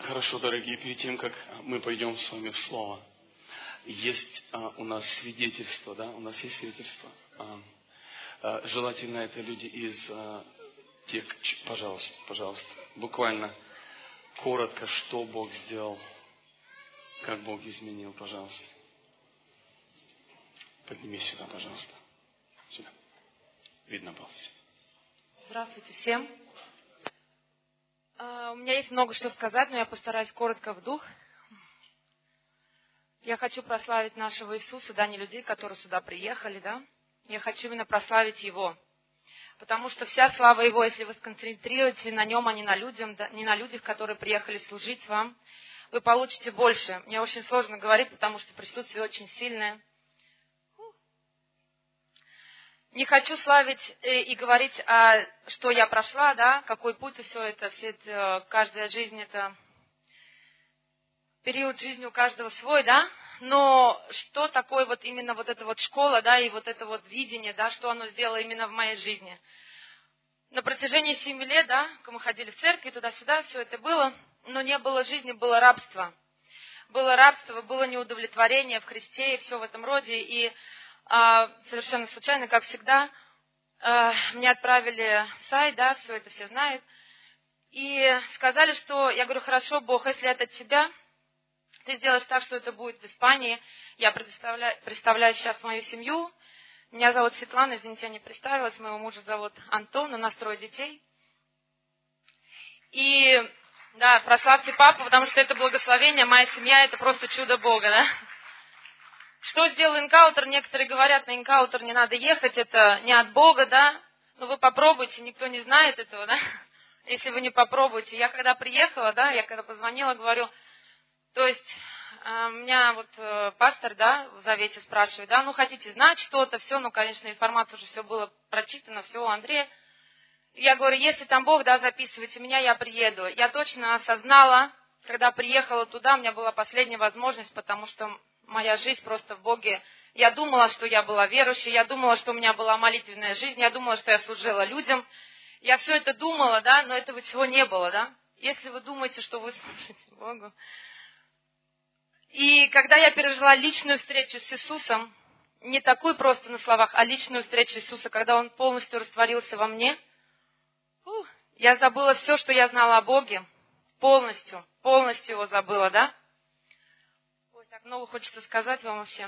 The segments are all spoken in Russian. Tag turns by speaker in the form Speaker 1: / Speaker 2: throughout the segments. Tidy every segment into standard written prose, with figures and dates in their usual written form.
Speaker 1: Хорошо, дорогие, перед тем, как мы пойдем с вами в Слово, есть у нас свидетельство, да? У нас есть свидетельство. Желательно это люди из тех, пожалуйста, буквально коротко, что Бог сделал, как Бог изменил, пожалуйста. Поднимись сюда, пожалуйста. Сюда. Видно было все.
Speaker 2: Здравствуйте всем. У меня есть много что сказать, но я постараюсь коротко в дух. Я хочу прославить нашего Иисуса, да, не людей, которые сюда приехали, да. Я хочу именно прославить Его. Потому что вся слава Его, если вы сконцентрируете на Нем, а не на людях, которые приехали служить вам, вы получите больше. Мне очень сложно говорить, потому что присутствие очень сильное. Не хочу славить и говорить, что я прошла, да, какой путь и все это, каждая жизнь, это период жизни у каждого свой, да, но что такое вот именно вот эта вот школа, да, и вот это вот видение, да, что оно сделало именно в моей жизни. На протяжении 7 лет, да, мы ходили в церкви, туда-сюда, все это было, но не было жизни, было рабство. Было рабство, было неудовлетворение в Христе и все в этом роде, и совершенно случайно, как всегда, мне отправили сайт, да, все это все знают, и сказали, что, я говорю, хорошо, Бог, если это от Тебя, Ты сделаешь так, что это будет в Испании, я представляю сейчас мою семью, меня зовут Светлана, извините, я не представилась, моего мужа зовут Антон, у нас 3 детей, и, да, прославьте папу, потому что это благословение, моя семья, это просто чудо Бога, да. Что сделал энкаутер? Некоторые говорят, на энкаутер не надо ехать, это не от Бога, да? Но вы попробуйте, никто не знает этого, да? Если вы не попробуете. Я когда приехала, да, я когда позвонила, говорю, то есть меня вот пастор, да, в Завете спрашивает, да, ну хотите знать что-то, все, ну, конечно, информация уже все было прочитано, все у Андрея. Я говорю, если там Бог, да, записывайте меня, я приеду. Я точно осознала, когда приехала туда, у меня была последняя возможность, потому что моя жизнь просто в Боге. Я думала, что я была верующей, я думала, что у меня была молитвенная жизнь, я думала, что я служила людям. Я все это думала, да, но этого всего не было, да. Если вы думаете, что вы служите Богу. И когда я пережила личную встречу с Иисусом, не такую просто на словах, а личную встречу с Иисусом, когда Он полностью растворился во мне, я забыла все, что я знала о Боге, полностью его забыла, да. Ой, так много хочется сказать вам вообще.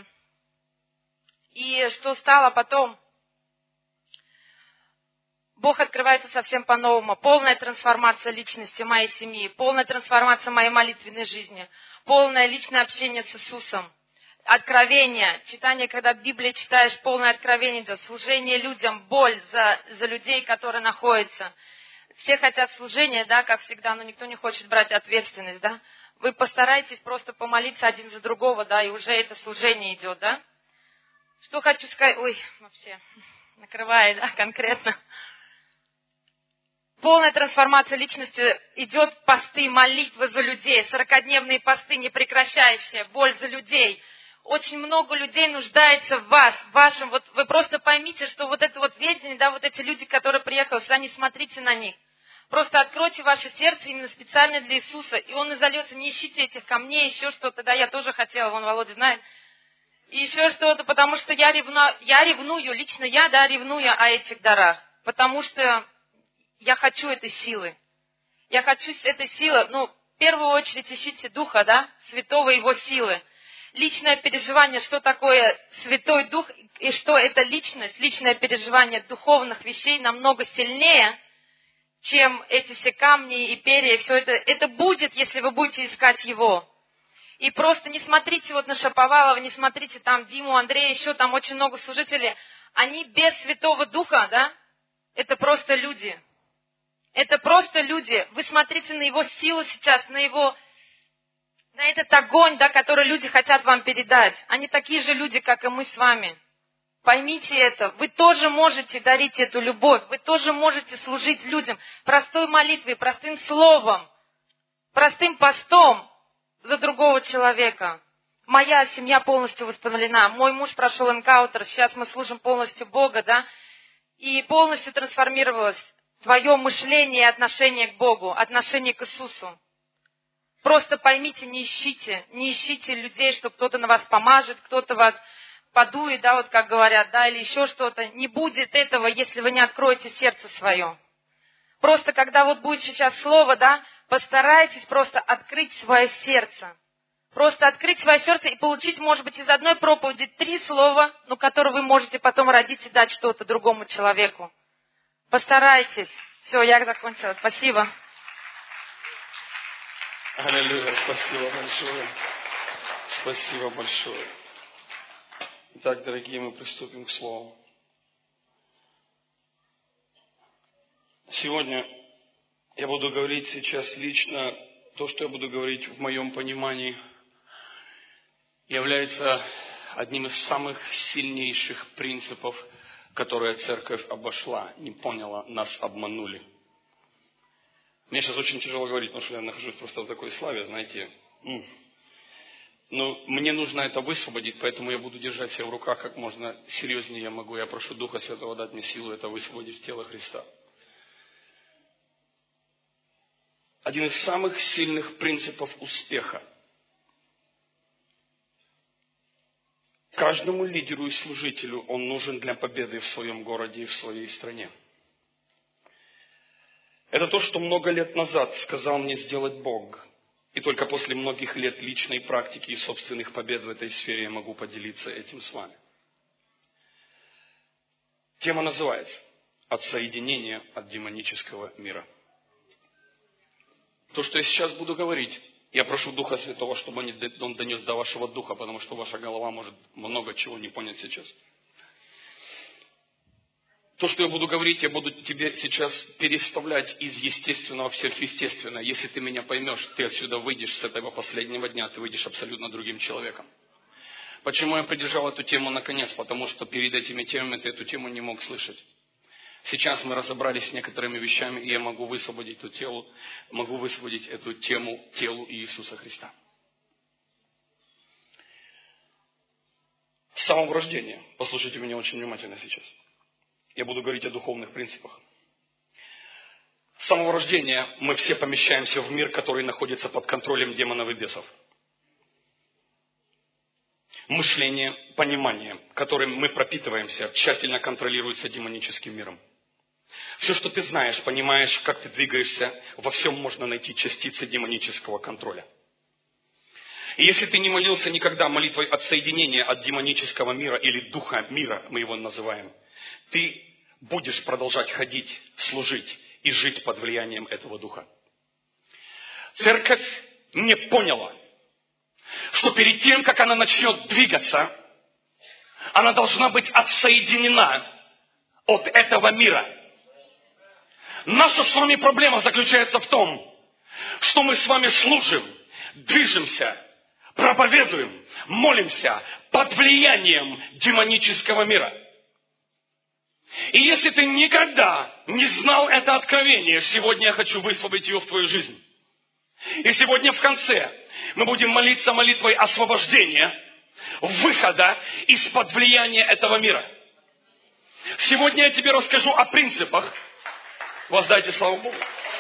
Speaker 2: И что стало потом? Бог открывается совсем по-новому. Полная трансформация личности моей семьи, полная трансформация моей молитвенной жизни, полное личное общение с Иисусом, откровение, читание, когда Библию читаешь, полное откровение идет, служение людям, боль за людей, которые находятся. Все хотят служения, да, как всегда, но никто не хочет брать ответственность, да. Вы постарайтесь просто помолиться один за другого, да, и уже это служение идет, да. Что хочу сказать, ой, вообще, накрывает, да, конкретно. Полная трансформация личности идет, посты, молитвы за людей, 40-дневные посты, непрекращающие, боль за людей. Очень много людей нуждается в вас, в вашем, вот вы просто поймите, что вот это вот видение, да, вот эти люди, которые приехали сюда, не смотрите на них. Просто откройте ваше сердце именно специально для Иисуса, и Он изольется, не ищите этих камней, еще что-то, да, я тоже хотела, вон Володя знает, и еще что-то, потому что я ревную, лично я, да, ревную о этих дарах, потому что я хочу этой силы. Я хочу этой силы, ну, в первую очередь ищите Духа, да, Святого Его силы. Личное переживание, что такое Святой Дух, и что это личность, личное переживание духовных вещей намного сильнее, чем эти все камни и перья, и все это. Это будет, если вы будете искать Его. И просто не смотрите вот на Шаповалова, не смотрите там Диму, Андрея, еще там очень много служителей. Они без Святого Духа, да, это просто люди. Это просто люди. Вы смотрите на Его силу сейчас, на этот огонь, да, который люди хотят вам передать. Они такие же люди, как и мы с вами. Поймите это. Вы тоже можете дарить эту любовь. Вы тоже можете служить людям простой молитвой, простым словом, простым постом за другого человека. Моя семья полностью восстановлена. Мой муж прошел энкаутер. Сейчас мы служим полностью Бога, да, и полностью трансформировалось твое мышление и отношение к Богу, отношение к Иисусу. Просто поймите, не ищите людей, что кто-то на вас помажет, кто-то вас подует, да, вот как говорят, да, или еще что-то. Не будет этого, если вы не откроете сердце свое. Просто когда вот будет сейчас слово, да, постарайтесь просто открыть свое сердце. Просто открыть свое сердце и получить, может быть, из одной проповеди 3 слова, но которые вы можете потом родить и дать что-то другому человеку. Постарайтесь. Все, я закончила. Спасибо.
Speaker 1: Аллилуйя, спасибо большое. Спасибо большое. Итак, дорогие, мы приступим к Слову. Сегодня я буду говорить сейчас лично, то, что я буду говорить в моем понимании, является одним из самых сильнейших принципов, которые церковь обошла, не поняла, нас обманули. Мне сейчас очень тяжело говорить, потому что я нахожусь просто в такой славе, знаете. Но мне нужно это высвободить, поэтому я буду держать себя в руках как можно серьезнее я могу. Я прошу Духа Святого дать мне силу это высвободить в тело Христа. Один из самых сильных принципов успеха. Каждому лидеру и служителю он нужен для победы в своем городе и в своей стране. Это то, что много лет назад сказал мне сделать Бог. И только после многих лет личной практики и собственных побед в этой сфере я могу поделиться этим с вами. Тема называется «Отсоединение от демонического мира». То, что я сейчас буду говорить, я прошу Духа Святого, чтобы Он донес до вашего духа, потому что ваша голова может много чего не понять сейчас. То, что я буду говорить, я буду тебе сейчас переставлять из естественного в сверхъестественное. Если ты меня поймешь, ты отсюда выйдешь с этого последнего дня, ты выйдешь абсолютно другим человеком. Почему я придержал эту тему наконец? Потому что перед этими темами ты эту тему не мог слышать. Сейчас мы разобрались с некоторыми вещами, и я могу высвободить эту тему телу Иисуса Христа. С самого рождения, послушайте меня очень внимательно сейчас. Я буду говорить о духовных принципах. С самого рождения мы все помещаемся в мир, который находится под контролем демонов и бесов. Мышление, понимание, которым мы пропитываемся, тщательно контролируется демоническим миром. Все, что ты знаешь, понимаешь, как ты двигаешься, во всем можно найти частицы демонического контроля. И если ты не молился никогда молитвой отсоединения от демонического мира или духа мира, мы его называем, ты будешь продолжать ходить, служить и жить под влиянием этого духа. Церковь не поняла, что перед тем, как она начнет двигаться, она должна быть отсоединена от этого мира. Наша с вами проблема заключается в том, что мы с вами служим, движемся, проповедуем, молимся под влиянием демонического мира. И если ты никогда не знал это откровение, сегодня я хочу высвободить его в твою жизнь. И сегодня в конце мы будем молиться молитвой освобождения, выхода из-под влияния этого мира. Сегодня я тебе расскажу о принципах. Воздайте славу Богу.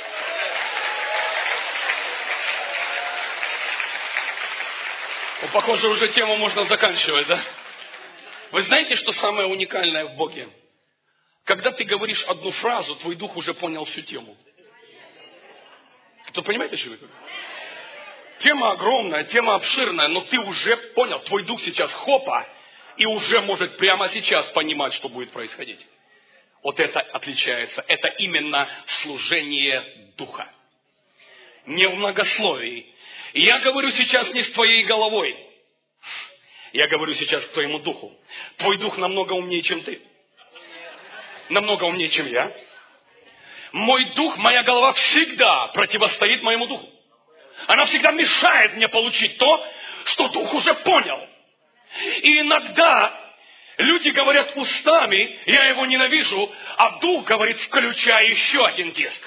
Speaker 1: Похоже, уже тему можно заканчивать, да? Вы знаете, что самое уникальное в Боге? Когда ты говоришь одну фразу, твой дух уже понял всю тему. Кто понимаете, что я говорю? Тема огромная, тема обширная, но ты уже понял, твой дух сейчас хопа, и уже может прямо сейчас понимать, что будет происходить. Вот это отличается. Это именно служение духа. Не в многословии. И я говорю сейчас не с твоей головой. Я говорю сейчас к твоему духу. Твой дух намного умнее, чем ты. Намного умнее, чем я. Мой дух, моя голова всегда противостоит моему духу. Она всегда мешает мне получить то, что дух уже понял. И иногда люди говорят устами, я его ненавижу, а дух говорит, включай еще один диск.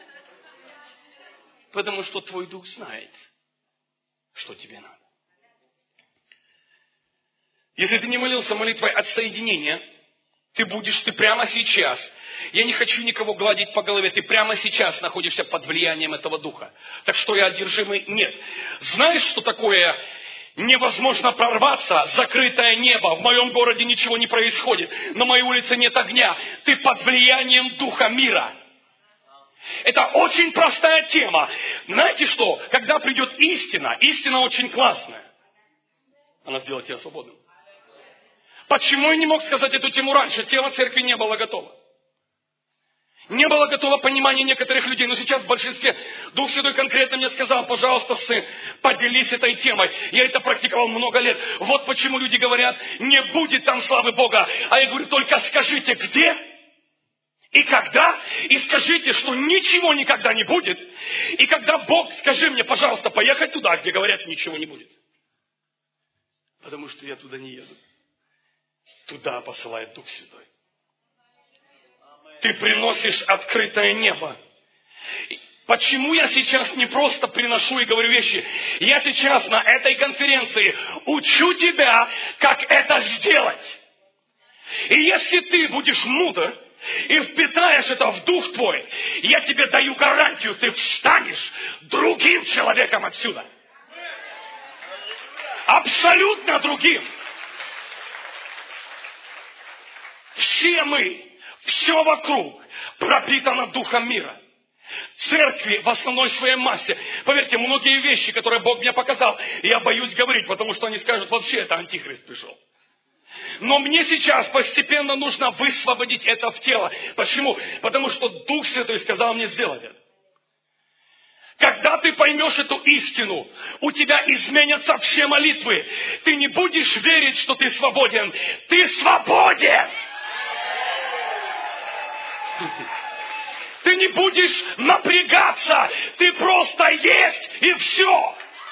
Speaker 1: Потому что твой дух знает, что тебе надо. Если ты не молился молитвой отсоединения, ты прямо сейчас, я не хочу никого гладить по голове, ты прямо сейчас находишься под влиянием этого духа. Так что я одержимый? Нет. Знаешь, что такое невозможно прорваться, закрытое небо, в моем городе ничего не происходит, на моей улице нет огня, ты под влиянием духа мира. Это очень простая тема. Знаете что? Когда придет истина, истина очень классная. Она сделает тебя свободным. Почему я не мог сказать эту тему раньше? Тело церкви не было готово. Не было готово понимание некоторых людей, но сейчас в большинстве Дух Святой конкретно мне сказал, пожалуйста, сын, поделись этой темой. Я это практиковал много лет. Вот почему люди говорят, не будет там славы Бога. А я говорю, только скажите, где и когда, и скажите, что ничего никогда не будет. И когда Бог, скажи мне, пожалуйста, поехать туда, где говорят, ничего не будет. Потому что я туда не еду. Туда посылает Дух Святой. Ты приносишь открытое небо. Почему я сейчас не просто приношу и говорю вещи? Я сейчас на этой конференции учу тебя, как это сделать. И если ты будешь мудр и впитаешь это в дух твой, я тебе даю гарантию, ты встанешь другим человеком отсюда. Абсолютно другим. Все мы, все вокруг пропитано духом мира. Церкви в основной своей массе. Поверьте, многие вещи, которые Бог мне показал, я боюсь говорить, потому что они скажут, вообще это антихрист пришел. Но мне сейчас постепенно нужно высвободить это в тело. Почему? Потому что Дух Святой сказал мне сделать это. Когда ты поймешь эту истину, у тебя изменятся все молитвы. Ты не будешь верить, что ты свободен. Ты свободен! Ты не будешь напрягаться, ты просто есть и все.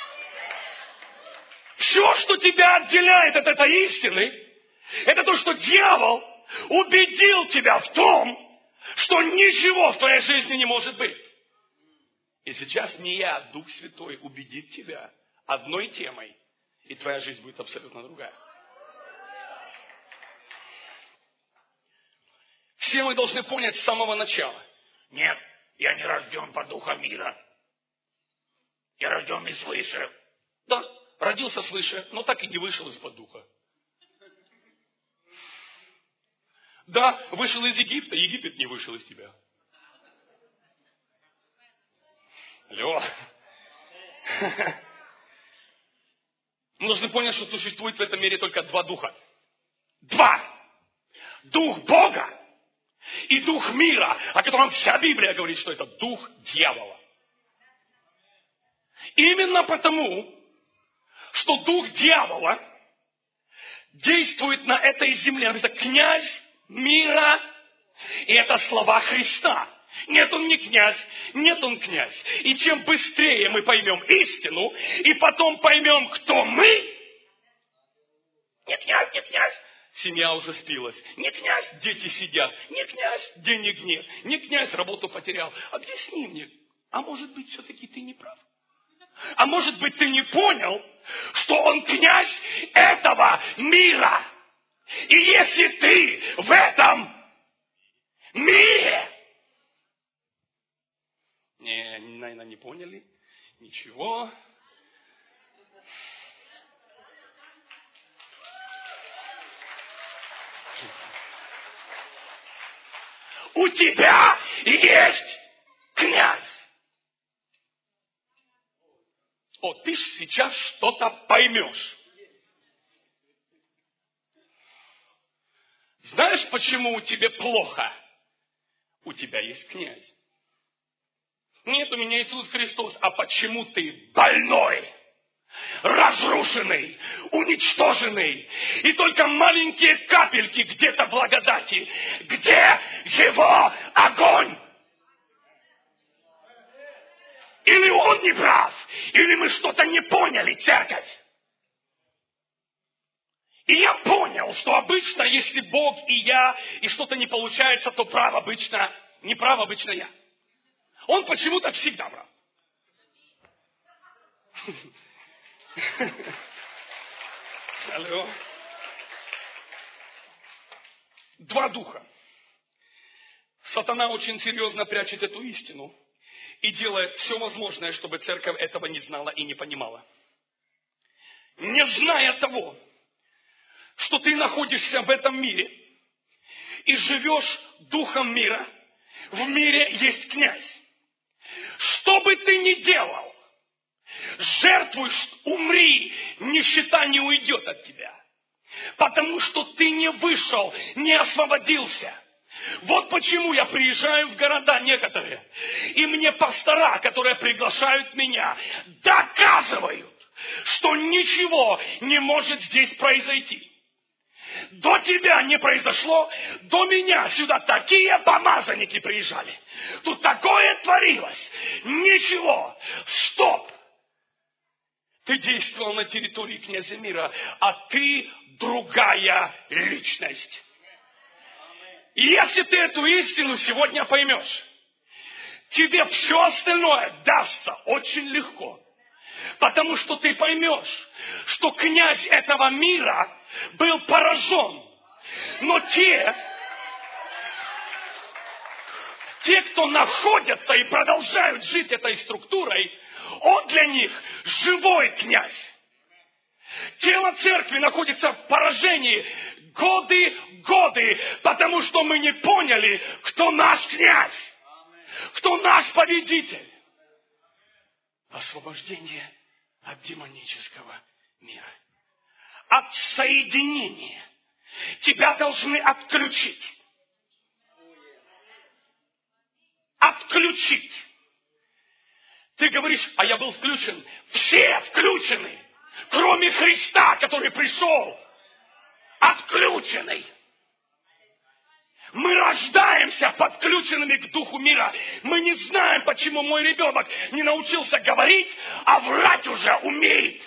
Speaker 1: Все, что тебя отделяет от этой истины, это то, что дьявол убедил тебя в том, что ничего в твоей жизни не может быть. И сейчас не я, а Дух Святой убедит тебя одной темой, и твоя жизнь будет абсолютно другая. Все мы должны понять с самого начала. Нет, я не рожден по духу мира. Я рожден из свыше. Да, родился свыше, но так и не вышел из-под духа. Да, вышел из Египта, Египет не вышел из тебя. Алло. Мы должны понять, что существует в этом мире только два духа. Два. Дух Бога и дух мира, о котором вся Библия говорит, что это дух дьявола. Именно потому, что дух дьявола действует на этой земле. Это князь мира, и это слова Христа. Нет, он не князь, нет, он князь. И чем быстрее мы поймем истину, и потом поймем, кто мы, не князь, не князь, семья уже спилась, не князь, дети сидят, не князь, денег нет, не князь, работу потерял. Объясни мне, а может быть, все-таки ты не прав? А может быть, ты не понял, что он князь этого мира? И если ты в этом мире... Не, наверное, не поняли. Ничего. У тебя есть князь. О, ты ж сейчас что-то поймешь. Знаешь, почему тебе плохо? У тебя есть князь. Нет, у меня Иисус Христос. А почему ты больной, разрушенный, уничтоженный? И только маленькие капельки где-то благодати. Где его огонь? Или он не прав, или мы что-то не поняли, церковь. И я понял, что обычно, если Бог и я, и что-то не получается, то прав обычно, не прав обычно я. Он почему-то всегда прав. Алло. Два духа. Сатана очень серьезно прячет эту истину и делает все возможное, чтобы церковь этого не знала и не понимала. Не зная того, что ты находишься в этом мире и живешь духом мира, в мире есть князь. Что бы ты ни делал, жертвуй, умри, нищета не уйдет от тебя. Потому что ты не вышел, не освободился. Вот почему я приезжаю в города некоторые, и мне пастора, которые приглашают меня, доказывают, что ничего не может здесь произойти. До тебя не произошло, до меня сюда такие помазанники приезжали. Тут такое творилось. Ничего. Стоп. Ты действовал на территории князя мира, а ты другая личность. И если ты эту истину сегодня поймешь, тебе все остальное дастся очень легко. Потому что ты поймешь, что князь этого мира был поражен. Но те, кто находятся и продолжают жить этой структурой, он для них живой князь. Тело церкви находится в поражении годы, потому что мы не поняли, кто наш князь, кто наш победитель. Освобождение от демонического мира. От соединения. Тебя должны отключить. Отключить. Ты говоришь, а я был включен. Все включены. Кроме Христа, который пришел. Отключенный. Мы рождаемся подключенными к духу мира. Мы не знаем, почему мой ребенок не научился говорить, а врать уже умеет.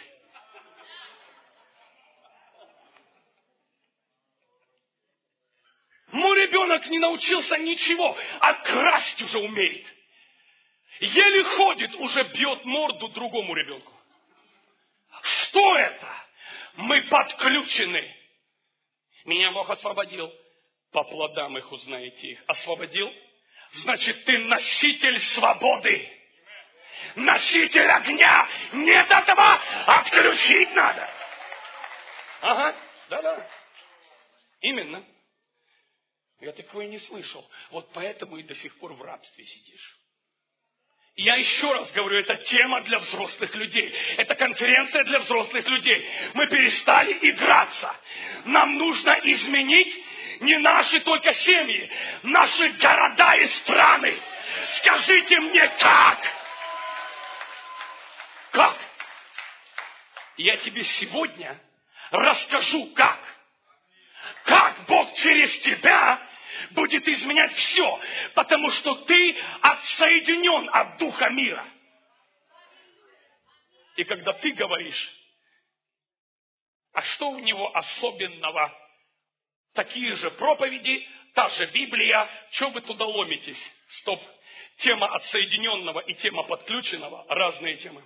Speaker 1: Мой ребенок не научился ничего, а красть уже умеет. Еле ходит, уже бьет морду другому ребенку. Что это? Мы подключены. Меня Бог освободил. По плодам их узнаете их. Освободил? Значит, ты носитель свободы. Носитель огня. Нет этого. Отключить надо. Ага, да. Именно. Я такое не слышал. Вот поэтому и до сих пор в рабстве сидишь. Я еще раз говорю, это тема для взрослых людей. Это конференция для взрослых людей. Мы перестали играться. Нам нужно изменить не наши только семьи, наши города и страны. Скажите мне, как? Как? Я тебе сегодня расскажу, как. Как Бог через тебя будет изменять все, потому что ты отсоединен от духа мира. И когда ты говоришь, а что у него особенного? Такие же проповеди, та же Библия, что вы туда ломитесь? Стоп. Тема отсоединенного и тема подключенного – разные темы.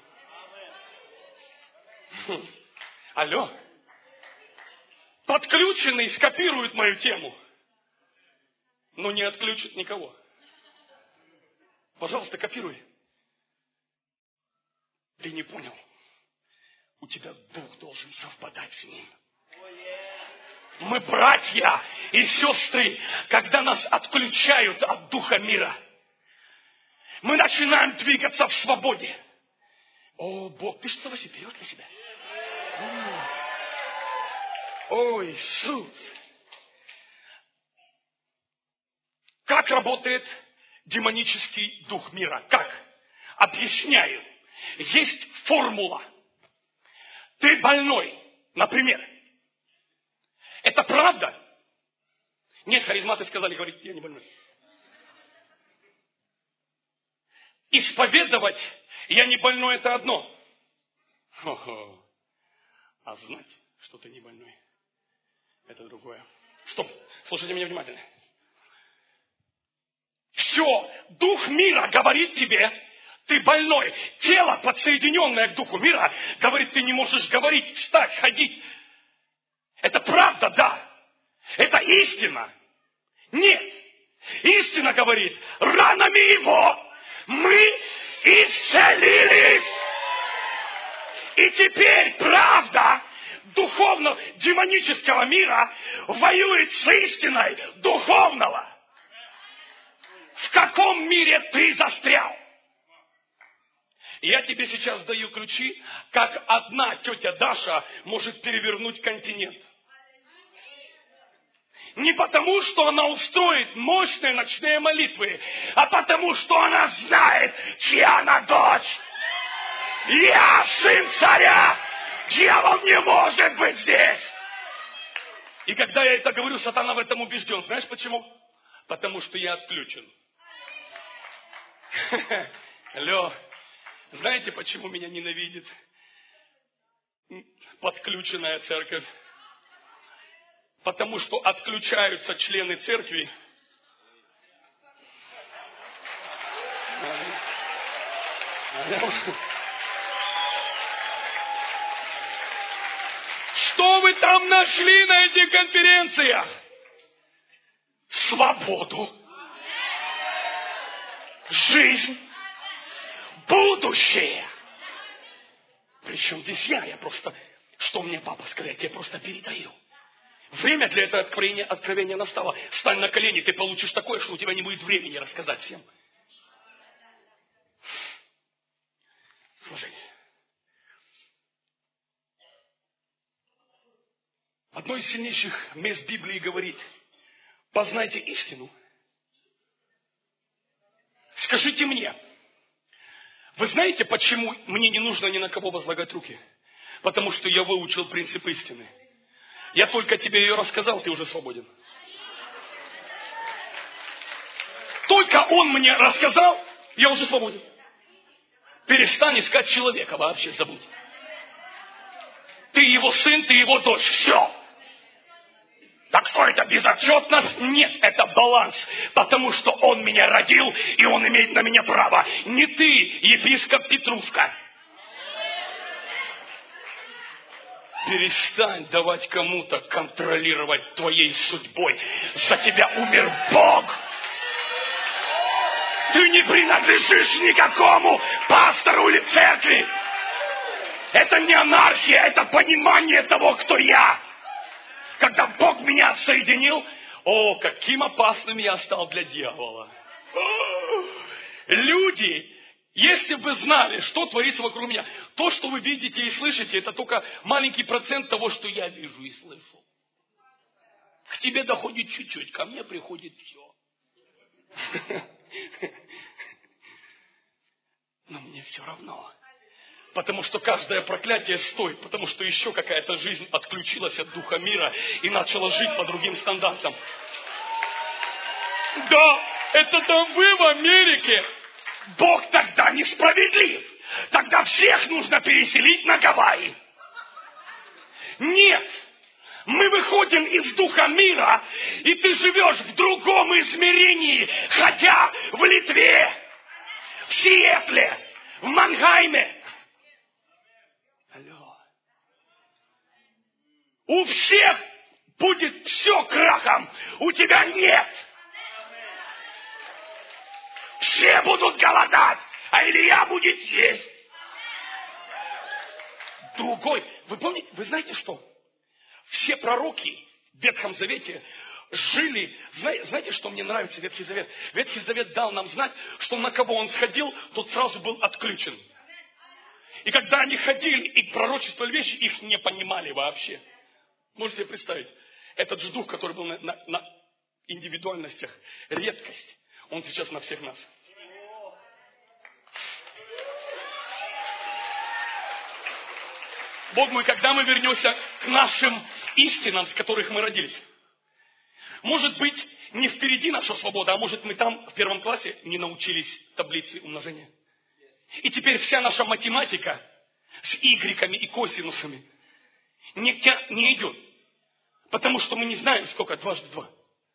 Speaker 1: Алло. Подключенный скопирует мою тему, но не отключит никого. Пожалуйста, копируй. Ты не понял. У тебя дух должен совпадать с ним. Мы братья и сестры, когда нас отключают от духа мира, мы начинаем двигаться в свободе. О, Бог, ты что вообще берешь для себя? О, Иисус! Как работает демонический дух мира? Как? Объясняю. Есть формула. Ты больной, например. Это правда? Нет, харизматы сказали, говорит, я не больной. Исповедовать я не больной, это одно. Хо-хо. А знать, что ты не больной, это другое. Стоп, слушайте меня внимательно. Все, дух мира говорит тебе, ты больной. Тело, подсоединенное к духу мира, говорит, ты не можешь говорить, встать, ходить. Это правда, да. Это истина. Нет. Истина говорит, ранами Его мы исцелились. И теперь правда духовного, демонического мира воюет с истиной духовного. В каком мире ты застрял? Я тебе сейчас даю ключи, как одна тетя Даша может перевернуть континент. Не потому, что она устроит мощные ночные молитвы, а потому, что она знает, чья она дочь. Я сын царя, дьявол не может быть здесь. И когда я это говорю, сатана в этом убежден. Знаешь почему? Потому что я отключен. Алло. Знаете, почему меня ненавидит подключенная церковь? Потому что отключаются члены церкви. Что вы там нашли на этих конференциях? Свободу. Жизнь. Будущее. Причем здесь я просто... Что мне папа сказать? Я просто передаю. Время для этого откровения настало. Встань на колени, ты получишь такое, что у тебя не будет времени рассказать всем. Служение. Одно из сильнейших мест Библии говорит: познайте истину. Скажите мне, вы знаете, почему мне не нужно ни на кого возлагать руки? Потому что я выучил принцип истины. Я только тебе ее рассказал, ты уже свободен. Только он мне рассказал, я уже свободен. Перестань искать человека вообще, забудь. Ты его сын, ты его дочь, все. Так что это безотчетность? Нет, это баланс. Потому что он меня родил, и он имеет на меня право. Не ты, епископ Петрушка. Перестань давать кому-то контролировать твоей судьбой. За тебя умер Бог. Ты не принадлежишь никакому пастору или церкви. Это не анархия, это понимание того, кто я. Когда Бог меня соединил, каким опасным я стал для дьявола. Люди, если бы знали, что творится вокруг меня, то, что вы видите и слышите, это только маленький процент того, что я вижу и слышу. К тебе доходит чуть-чуть, ко мне приходит все. Но мне все равно. Потому что каждое проклятие стоит, потому что еще какая-то жизнь отключилась от духа мира и начала жить по другим стандартам. Да, это там вы в Америке. Бог тогда несправедлив. Тогда всех нужно переселить на Гавайи. Нет. Мы выходим из духа мира, и ты живешь в другом измерении, хотя в Литве, в Сиэтле, в Мангайме. Алло. У всех будет все крахом, у тебя нет. Все будут голодать, а Илья будет есть. Другой. Вы помните, вы знаете что? Все пророки в Ветхом Завете жили... Знаете, что мне нравится Ветхий Завет? Ветхий Завет дал нам знать, что на кого он сходил, тот сразу был отключен. И когда они ходили и пророчествовали вещи, их не понимали вообще. Можете себе представить? Этот же дух, который был на индивидуальностях, редкость, он сейчас на всех нас. Бог мой, когда мы вернемся к нашим истинам, с которых мы родились? Может быть, не впереди наша свобода, а может, мы там в 1 классе не научились таблице умножения. И теперь вся наша математика с игреками и косинусами не идет. Потому что мы не знаем, сколько дважды 2.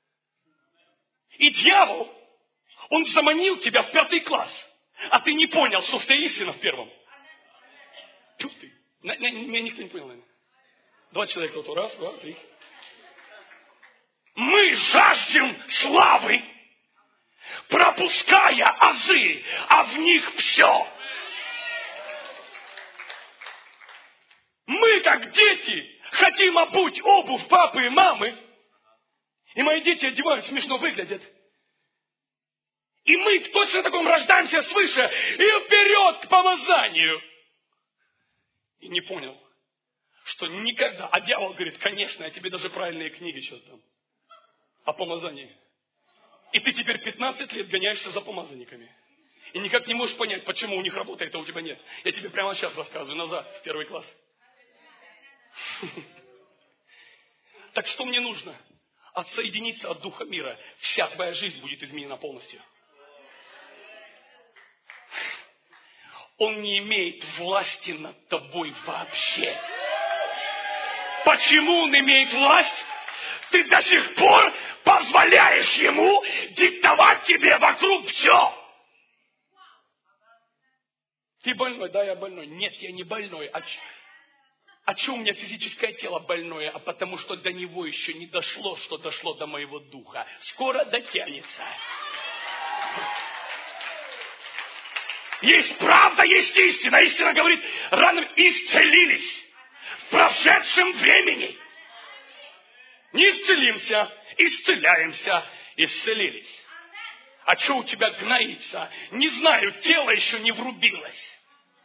Speaker 1: И дьявол, он заманил тебя в 5 класс, а ты не понял, что ты истина в 1. Тьфу ты. Меня никто не понял, наверное. 2 человека. Вот, 1, 2, 3. Мы жаждем славы, пропуская азы, а в них все. Мы, как дети, хотим обуть обувь папы и мамы. И мои дети одевают, смешно выглядят. И мы в точно таком рождаемся свыше и вперед к помазанию. И не понял, что никогда. А дьявол говорит, конечно, я тебе даже правильные книги сейчас дам. О помазании. И ты теперь 15 лет гоняешься за помазанниками. И никак не можешь понять, почему у них работает, а у тебя нет. Я тебе прямо сейчас рассказываю, назад, в 1 класс. Так что мне нужно? Отсоединиться от духа мира. Вся твоя жизнь будет изменена полностью. Он не имеет власти над тобой вообще. Почему он имеет власть? Ты до сих пор позволяешь ему диктовать тебе вокруг все. Ты больной? Да, я больной. Нет, я не больной. А что у меня физическое тело больное? А потому что до него еще не дошло, что дошло до моего духа. Скоро дотянется. Есть правда, есть истина. Истина говорит, рано исцелились в прошедшем времени. Не исцелимся, исцеляемся, исцелились. А что у тебя гноится? Не знаю, тело еще не врубилось.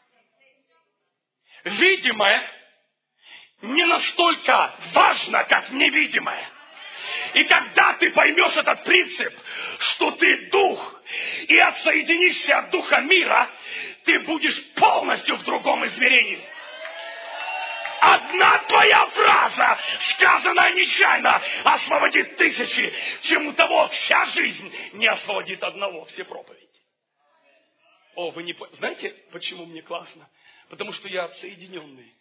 Speaker 1: Видимое не настолько важно, как невидимое. И когда ты поймешь этот принцип, что ты дух, и отсоединишься от духа мира, ты будешь полностью в другом измерении. Одна твоя фраза, сказанная нечаянно, освободит тысячи, чем у того вся жизнь не освободит одного, все проповеди. О, вы не знаете, почему мне классно? Потому что я отсоединенный.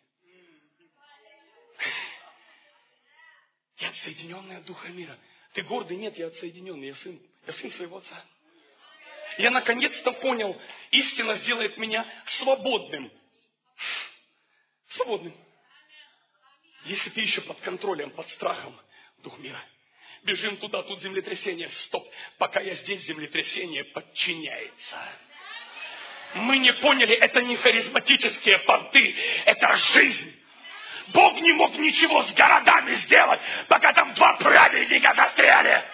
Speaker 1: Я отсоединенный от духа мира. Ты гордый? Нет, я отсоединенный. Я сын своего отца. Я наконец-то понял, истина сделает меня свободным. Свободным. Если ты еще под контролем, под страхом, дух мира. Бежим туда, тут землетрясение. Стоп. Пока я здесь, землетрясение подчиняется. Мы не поняли, это не харизматические понты, это жизнь. Бог не мог ничего с городами сделать, пока там 2 праведника застряли.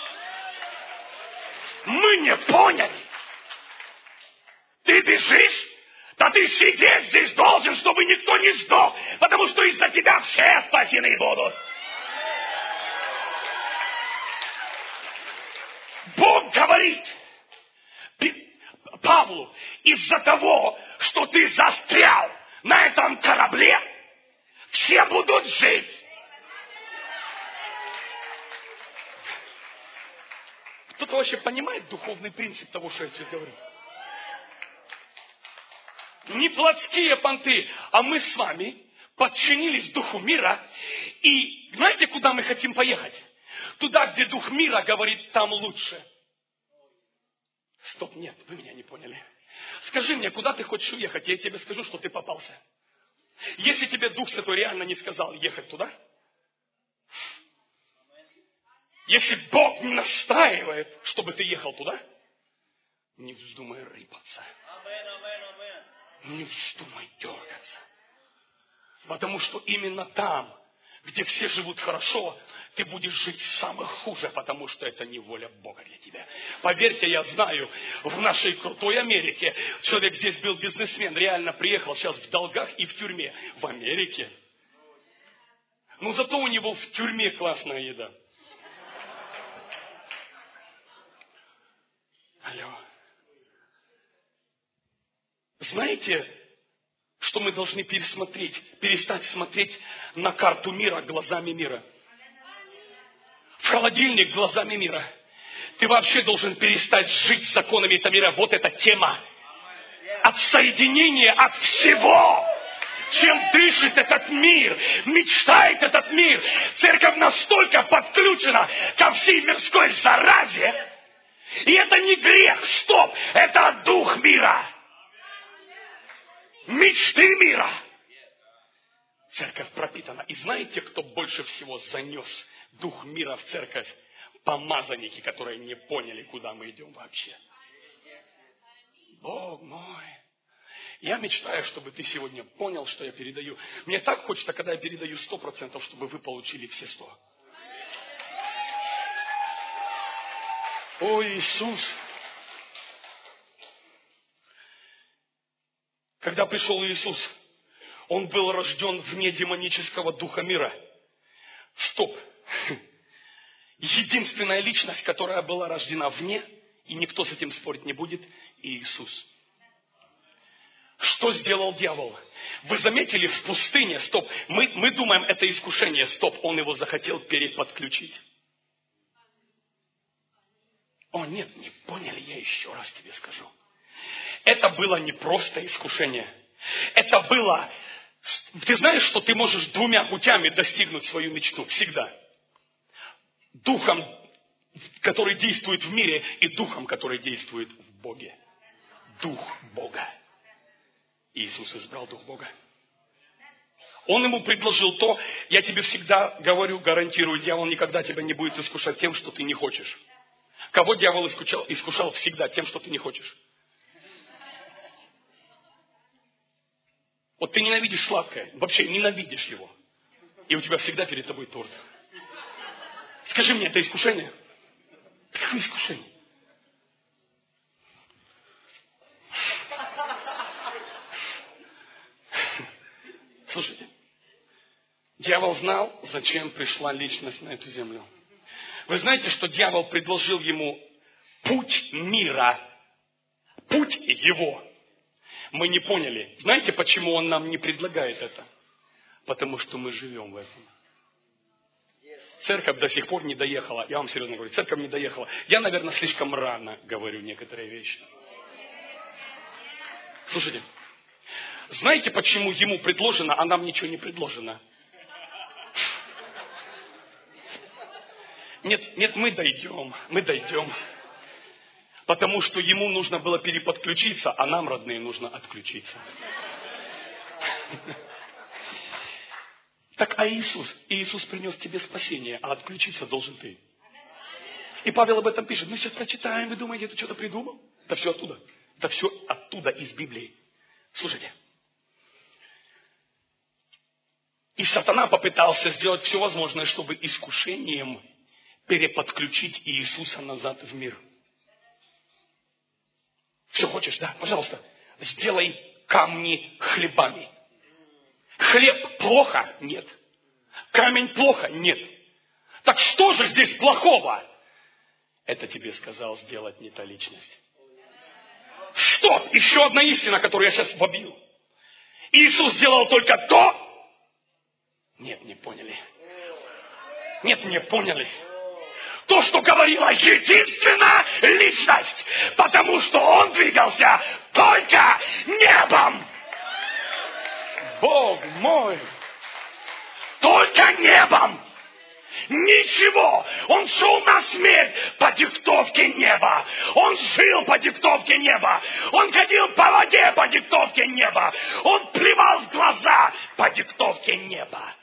Speaker 1: Мы не поняли. Ты бежишь? Да ты сидеть здесь должен, чтобы никто не сдох, потому что из-за тебя все спасены будут. Бог говорит Павлу, из-за того, что ты застрял на этом корабле, все будут жить. Кто-то вообще понимает духовный принцип того, что я тебе говорю? Не плотские понты, а мы с вами подчинились духу мира. И знаете, куда мы хотим поехать? Туда, где дух мира говорит, там лучше. Стоп, нет, вы меня не поняли. Скажи мне, куда ты хочешь уехать, я тебе скажу, что ты попался. Если тебе Дух Святой реально не сказал ехать туда, если Бог не настаивает, чтобы ты ехал туда, не вздумай рыпаться. Не вздумай дергаться. Потому что именно там, где все живут хорошо, ты будешь жить самых хуже, потому что это не воля Бога для тебя. Поверьте, я знаю, в нашей крутой Америке человек здесь был бизнесмен, реально приехал сейчас в долгах и в тюрьме. В Америке. Но зато у него в тюрьме классная еда. Алло. Знаете, что мы должны перестать смотреть на карту мира глазами мира? В холодильник глазами мира. Ты вообще должен перестать жить законами этого мира. Вот эта тема. Отсоединение от всего, чем дышит этот мир, мечтает этот мир. Церковь настолько подключена ко всей мирской заразе. И это не грех, стоп, это дух мира. Мечты мира. Церковь пропитана. И знаете, кто больше всего занес дух мира в церковь, помазанники, которые не поняли, куда мы идем вообще. Бог мой. Я мечтаю, чтобы ты сегодня понял, что я передаю. Мне так хочется, когда я передаю 100%, чтобы вы получили все 100. О, Иисус! Когда пришел Иисус, Он был рожден вне демонического духа мира. Стоп! Единственная личность, которая была рождена вне, и никто с этим спорить не будет, Иисус. Что сделал дьявол? Вы заметили в пустыне, стоп, мы думаем, это искушение, стоп, он его захотел переподключить. О, нет, не поняли, я еще раз тебе скажу. Это было не просто искушение. Это было... Ты знаешь, что ты можешь двумя путями достигнуть свою мечту? Всегда. Духом, который действует в мире, и духом, который действует в Боге. Дух Бога. Иисус избрал Дух Бога. Он ему предложил то, я тебе всегда говорю, гарантирую, дьявол никогда тебя не будет искушать тем, что ты не хочешь. Кого дьявол искушал всегда тем, что ты не хочешь? Вот ты ненавидишь сладкое, вообще ненавидишь его. И у тебя всегда перед тобой торт. Скажи мне, это искушение? Какое искушение? Слушайте, дьявол знал, зачем пришла личность на эту землю. Вы знаете, что дьявол предложил ему путь мира, путь его. Мы не поняли. Знаете, почему он нам не предлагает это? Потому что мы живем в этом. Церковь до сих пор не доехала. Я вам серьезно говорю, церковь не доехала. Я, наверное, слишком рано говорю некоторые вещи. Слушайте, знаете, почему ему предложено, а нам ничего не предложено? Нет, мы дойдем. Потому что ему нужно было переподключиться, а нам, родные, нужно отключиться. Так, а Иисус принес тебе спасение, а отключиться должен ты. И Павел об этом пишет. Мы сейчас прочитаем, вы думаете, ты что-то придумал? Это все оттуда. Это все оттуда, из Библии. Слушайте. И сатана попытался сделать все возможное, чтобы искушением переподключить Иисуса назад в мир. Все хочешь, да? Пожалуйста, сделай камни хлебами. Хлеб плохо? Нет. Камень плохо? Нет. Так что же здесь плохого? Это тебе сказал сделать не та личность. Стоп! Еще одна истина, которую я сейчас вобью. Иисус сделал только то. Нет, не поняли. Нет, не поняли. То, что говорила единственная личность, потому что он двигался только небом. Бог мой! Только небом! Ничего! Он шел на смерть по диктовке неба. Он жил по диктовке неба. Он ходил по воде по диктовке неба. Он плевал в глаза по диктовке неба.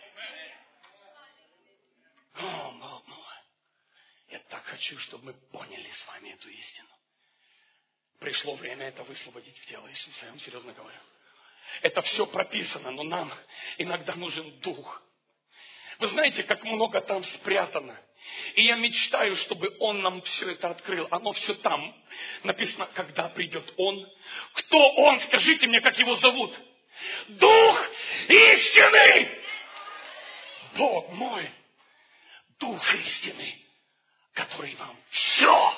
Speaker 1: О, Бог мой! Я так хочу, чтобы мы поняли с вами эту истину. Пришло время это высвободить в тело Иисуса. Я вам серьезно говорю. Это все прописано, но нам иногда нужен дух. Вы знаете, как много там спрятано. И я мечтаю, чтобы Он нам все это открыл. Оно все там. Написано, когда придет Он. Кто Он? Скажите мне, как Его зовут. Дух истины! Бог мой! Дух истины, который вам все.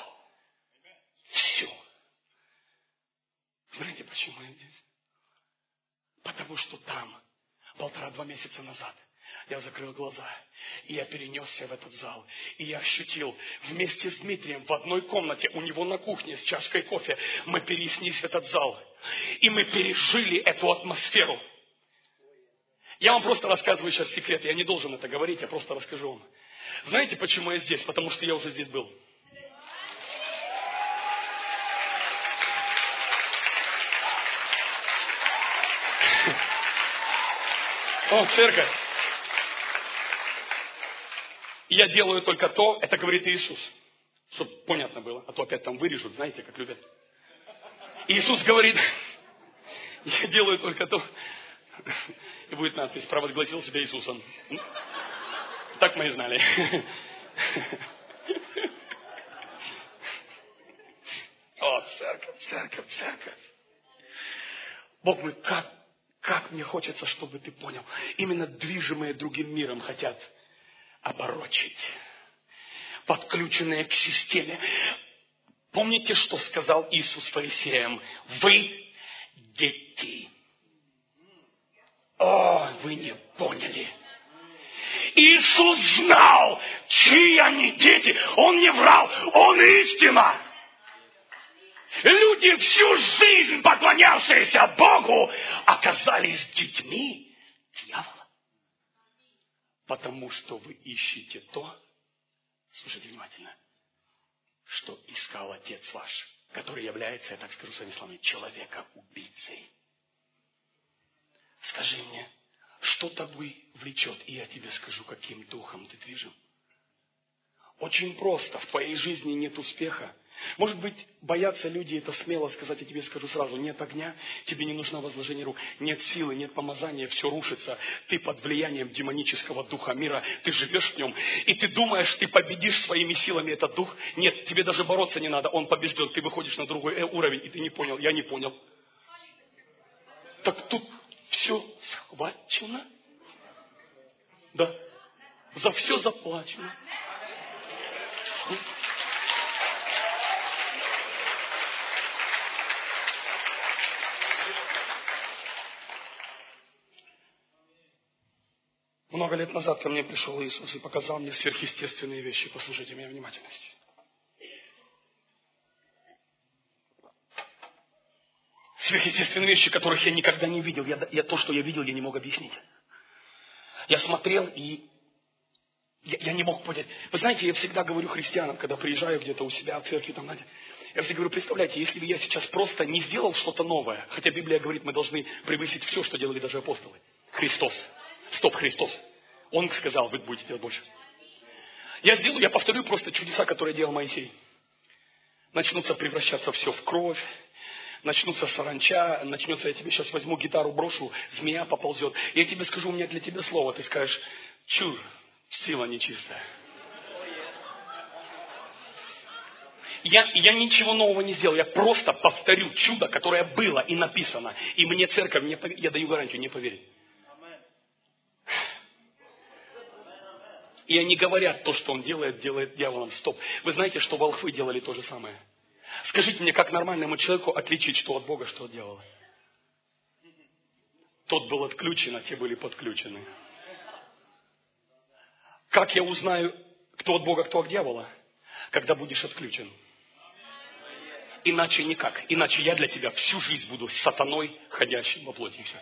Speaker 1: Знаете, почему я здесь? Потому что там, 1,5-2 месяца назад, я закрыл глаза, и я перенесся в этот зал. И я ощутил вместе с Дмитрием в одной комнате, у него на кухне с чашкой кофе, мы перенеслись в этот зал. И мы пережили эту атмосферу. Я вам просто рассказываю сейчас секрет. Я не должен это говорить, я просто расскажу вам. Знаете, почему я здесь? Потому что я уже здесь был. О, церковь. Я делаю только то, это говорит Иисус. Чтобы понятно было, а то опять там вырежут, знаете, как любят. Иисус говорит, я делаю только то, и будет надпись, провозгласил себя Иисусом. Так мы и знали. О, церковь. Бог мой, как мне хочется, чтобы ты понял. Именно движимые другим миром хотят опорочить. Подключенные к системе. Помните, что сказал Иисус фарисеям? Вы дети. О, вы не поняли. Иисус знал, чьи они дети. Он не врал, он истина. Люди, всю жизнь поклонявшиеся Богу, оказались детьми дьявола. Потому что вы ищете то, слушайте внимательно, что искал Отец ваш, который является, я так скажу своими словами, человека-убийцей. Скажи мне, что тобой влечет, и я тебе скажу, каким духом ты движим. Очень просто, в твоей жизни нет успеха. Может быть, боятся люди это смело сказать, я тебе скажу сразу, нет огня, тебе не нужно возложение рук, нет силы, нет помазания, все рушится. Ты под влиянием демонического духа мира, ты живешь в нем, и ты думаешь, ты победишь своими силами этот дух. Нет, тебе даже бороться не надо, он побежден, ты выходишь на другой уровень, и ты не понял, я не понял. Так тут все схвачено. Да, за все заплачено. Много лет назад ко мне пришел Иисус и показал мне сверхъестественные вещи. Послушайте меня внимательностью. Сверхъестественные вещи, которых я никогда не видел. Я то, что я видел, я не мог объяснить. Я смотрел, и я не мог понять. Вы знаете, я всегда говорю христианам, когда приезжаю где-то у себя в церкви, там, знаете, я всегда говорю, представляете, если бы я сейчас просто не сделал что-то новое, хотя Библия говорит, мы должны превысить все, что делали даже апостолы. Христос. Христос. Он сказал, вы будете делать больше. Я повторю просто чудеса, которые делал Моисей. Начнутся превращаться все в кровь, начнутся саранча, начнется, я тебе сейчас возьму гитару, брошу, змея поползет. Я тебе скажу, у меня для тебя слово, ты скажешь, чур, сила нечистая. Я ничего нового не сделал, я просто повторю чудо, которое было и написано. И мне церковь, я даю гарантию, не поверит. И они говорят, то, что он делает дьяволом. Стоп. Вы знаете, что волхвы делали то же самое? Скажите мне, как нормальному человеку отличить, что от Бога, что от дьявола? Тот был отключен, а те были подключены. Как я узнаю, кто от Бога, кто от дьявола? Когда будешь отключен. Иначе никак. Иначе я для тебя всю жизнь буду сатаной, ходящим во плоти. Все.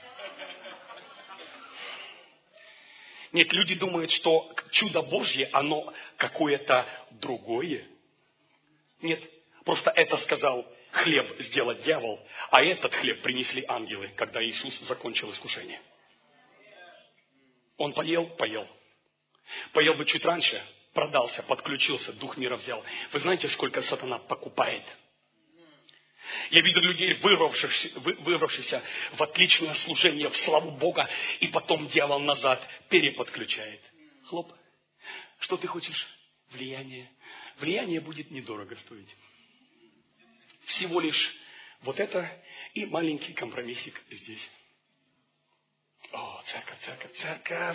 Speaker 1: Нет, люди думают, что чудо Божье, оно какое-то другое. Нет, просто это сказал хлеб сделать дьявол, а этот хлеб принесли ангелы, когда Иисус закончил искушение. Он поел. Поел бы чуть раньше, продался, подключился, дух мира взял. Вы знаете, сколько сатана покупает? Я видел людей, вырвавшихся в отличное служение, в славу Бога, и потом дьявол назад переподключает. Хлоп. Что ты хочешь? Влияние. Влияние будет недорого стоить. Всего лишь вот это и маленький компромиссик здесь. О, церковь.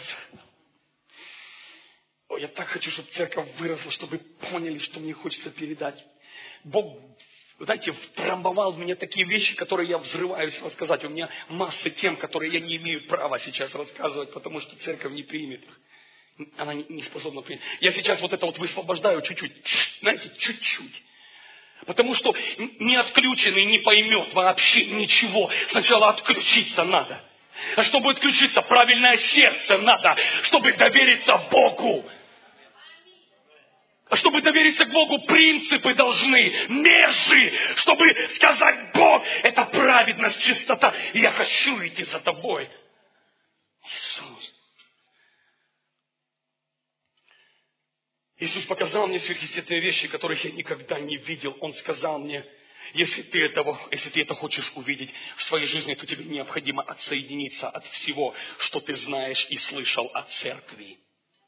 Speaker 1: О, я так хочу, чтобы церковь выросла, чтобы поняли, что мне хочется передать. Бог, знаете, втрамбовал в меня такие вещи, которые я взрываюсь рассказать. У меня масса тем, которые я не имею права сейчас рассказывать, потому что церковь не примет их. Она не способна принять. Я сейчас вот это вот высвобождаю чуть-чуть. Знаете, чуть-чуть. Потому что неотключенный не поймет вообще ничего. Сначала отключиться надо. А чтобы отключиться, правильное сердце надо, чтобы довериться Богу. А чтобы довериться к Богу, принципы должны, межи, чтобы сказать, Бог, это праведность, чистота, и я хочу идти за тобой. Иисус. Иисус показал мне сверхъестественные вещи, которых я никогда не видел. Он сказал мне, если ты это хочешь увидеть в своей жизни, то тебе необходимо отсоединиться от всего, что ты знаешь и слышал о церкви.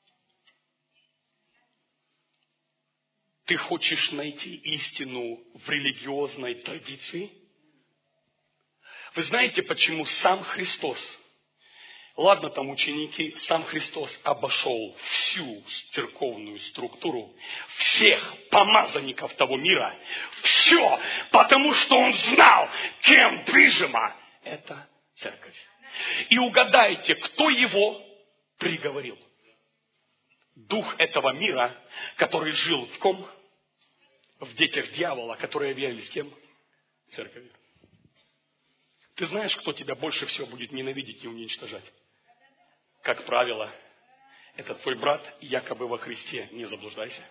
Speaker 1: Ты хочешь найти истину в религиозной традиции? Вы знаете, почему сам Христос, ладно там ученики, сам Христос обошел всю церковную структуру, всех помазанников того мира, все, потому что он знал, кем движима эта церковь. И угадайте, кто его приговорил? Дух этого мира, который жил в ком? В детях дьявола, которые являлись кем? Церковью. Ты знаешь, кто тебя больше всего будет ненавидеть и уничтожать? Как правило, это твой брат, якобы во Христе. Не заблуждайся.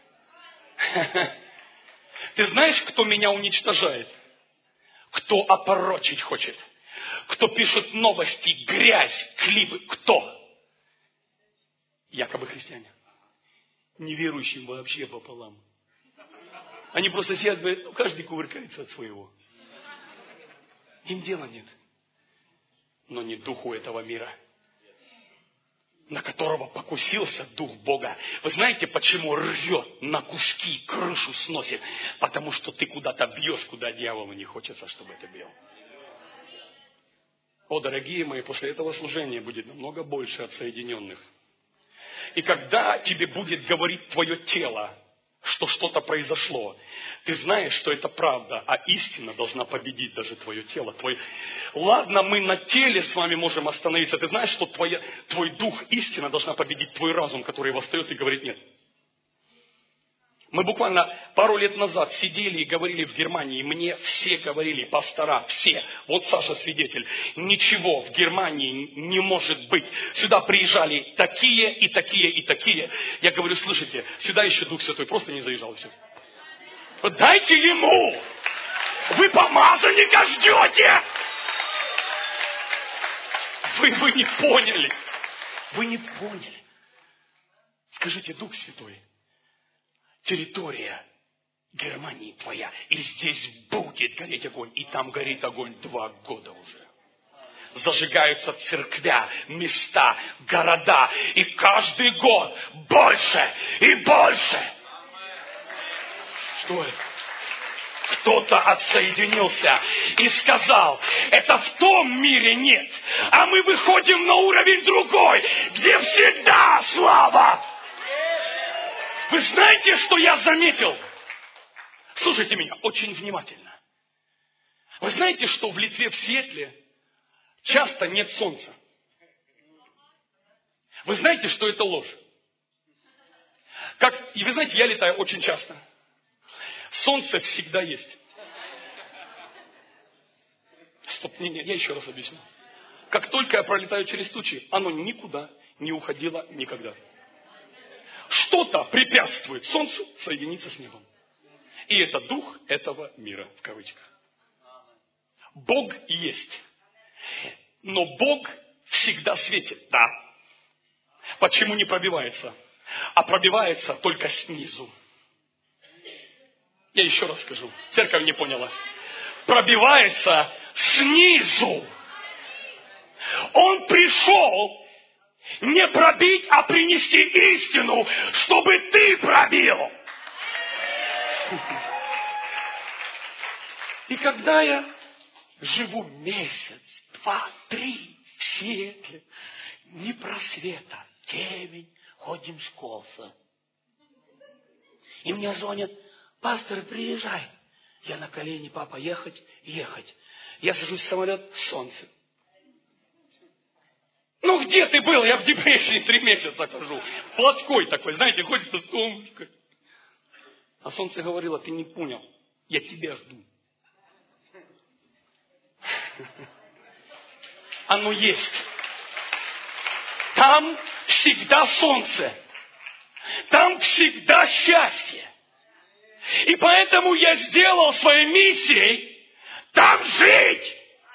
Speaker 1: Ты знаешь, кто меня уничтожает? Кто опорочить хочет? Кто пишет новости, грязь, клипы? Кто? Якобы христиане. Неверующим вообще пополам. Они просто сидят, говорят, каждый кувыркается от своего. Им дела нет. Но не духу этого мира, на которого покусился дух Бога. Вы знаете, почему рвет на куски, крышу сносит? Потому что ты куда-то бьешь, куда дьяволу не хочется, чтобы ты бил. О, дорогие мои, после этого служения будет намного больше отсоединенных. И когда тебе будет говорить твое тело, что что-то произошло, ты знаешь, что это правда, а истина должна победить даже твое тело. Ладно, мы на теле с вами можем остановиться. Ты знаешь, что твой дух, истина должна победить твой разум, который восстает и говорит нет. Мы буквально пару лет назад сидели и говорили в Германии, мне все говорили, пастора, все, вот Саша свидетель, ничего в Германии не может быть. Сюда приезжали такие и такие и такие. Я говорю, слышите, сюда еще Дух Святой просто не заезжал. Все. Дайте ему! Вы помазанника ждете! Вы не поняли. Вы не поняли. Скажите, Дух Святой, территория Германии твоя, и здесь будет гореть огонь, и там горит огонь 2 года уже. Зажигаются церквя, места, города, и каждый год больше и больше. Что это? Кто-то отсоединился и сказал, это в том мире нет, а мы выходим на уровень другой, где всегда слава. Вы знаете, что я заметил? Слушайте меня очень внимательно. Вы знаете, что в Литве, в Сиэтле часто нет солнца? Вы знаете, что это ложь? И вы знаете, я летаю очень часто. Солнце всегда есть. Стоп, не, я еще раз объясню. Как только я пролетаю через тучи, оно никуда не уходило никогда. Что-то препятствует солнцу соединиться с небом. И это дух этого мира, в кавычках. Бог есть. Но Бог всегда светит, да. Почему не пробивается? А пробивается только снизу. Я еще раз скажу. Церковь не поняла. Пробивается снизу. Он пришел не пробить, а принести истину, чтобы ты пробил. И когда я живу месяц, 2, 3 в Сиэтле, ни просвета, темень, ходим с коса. И мне звонят, пастор, приезжай. Я на колени, папа, ехать. Я сажусь в самолет, солнце. Ну, где ты был? Я в депрессии 3 месяца хожу. Плотской такой, знаете, ходит с солнышкой. А солнце говорило, ты не понял, я тебя жду. Оно есть. Там всегда солнце. Там всегда счастье. И поэтому я сделал своей миссией там жить.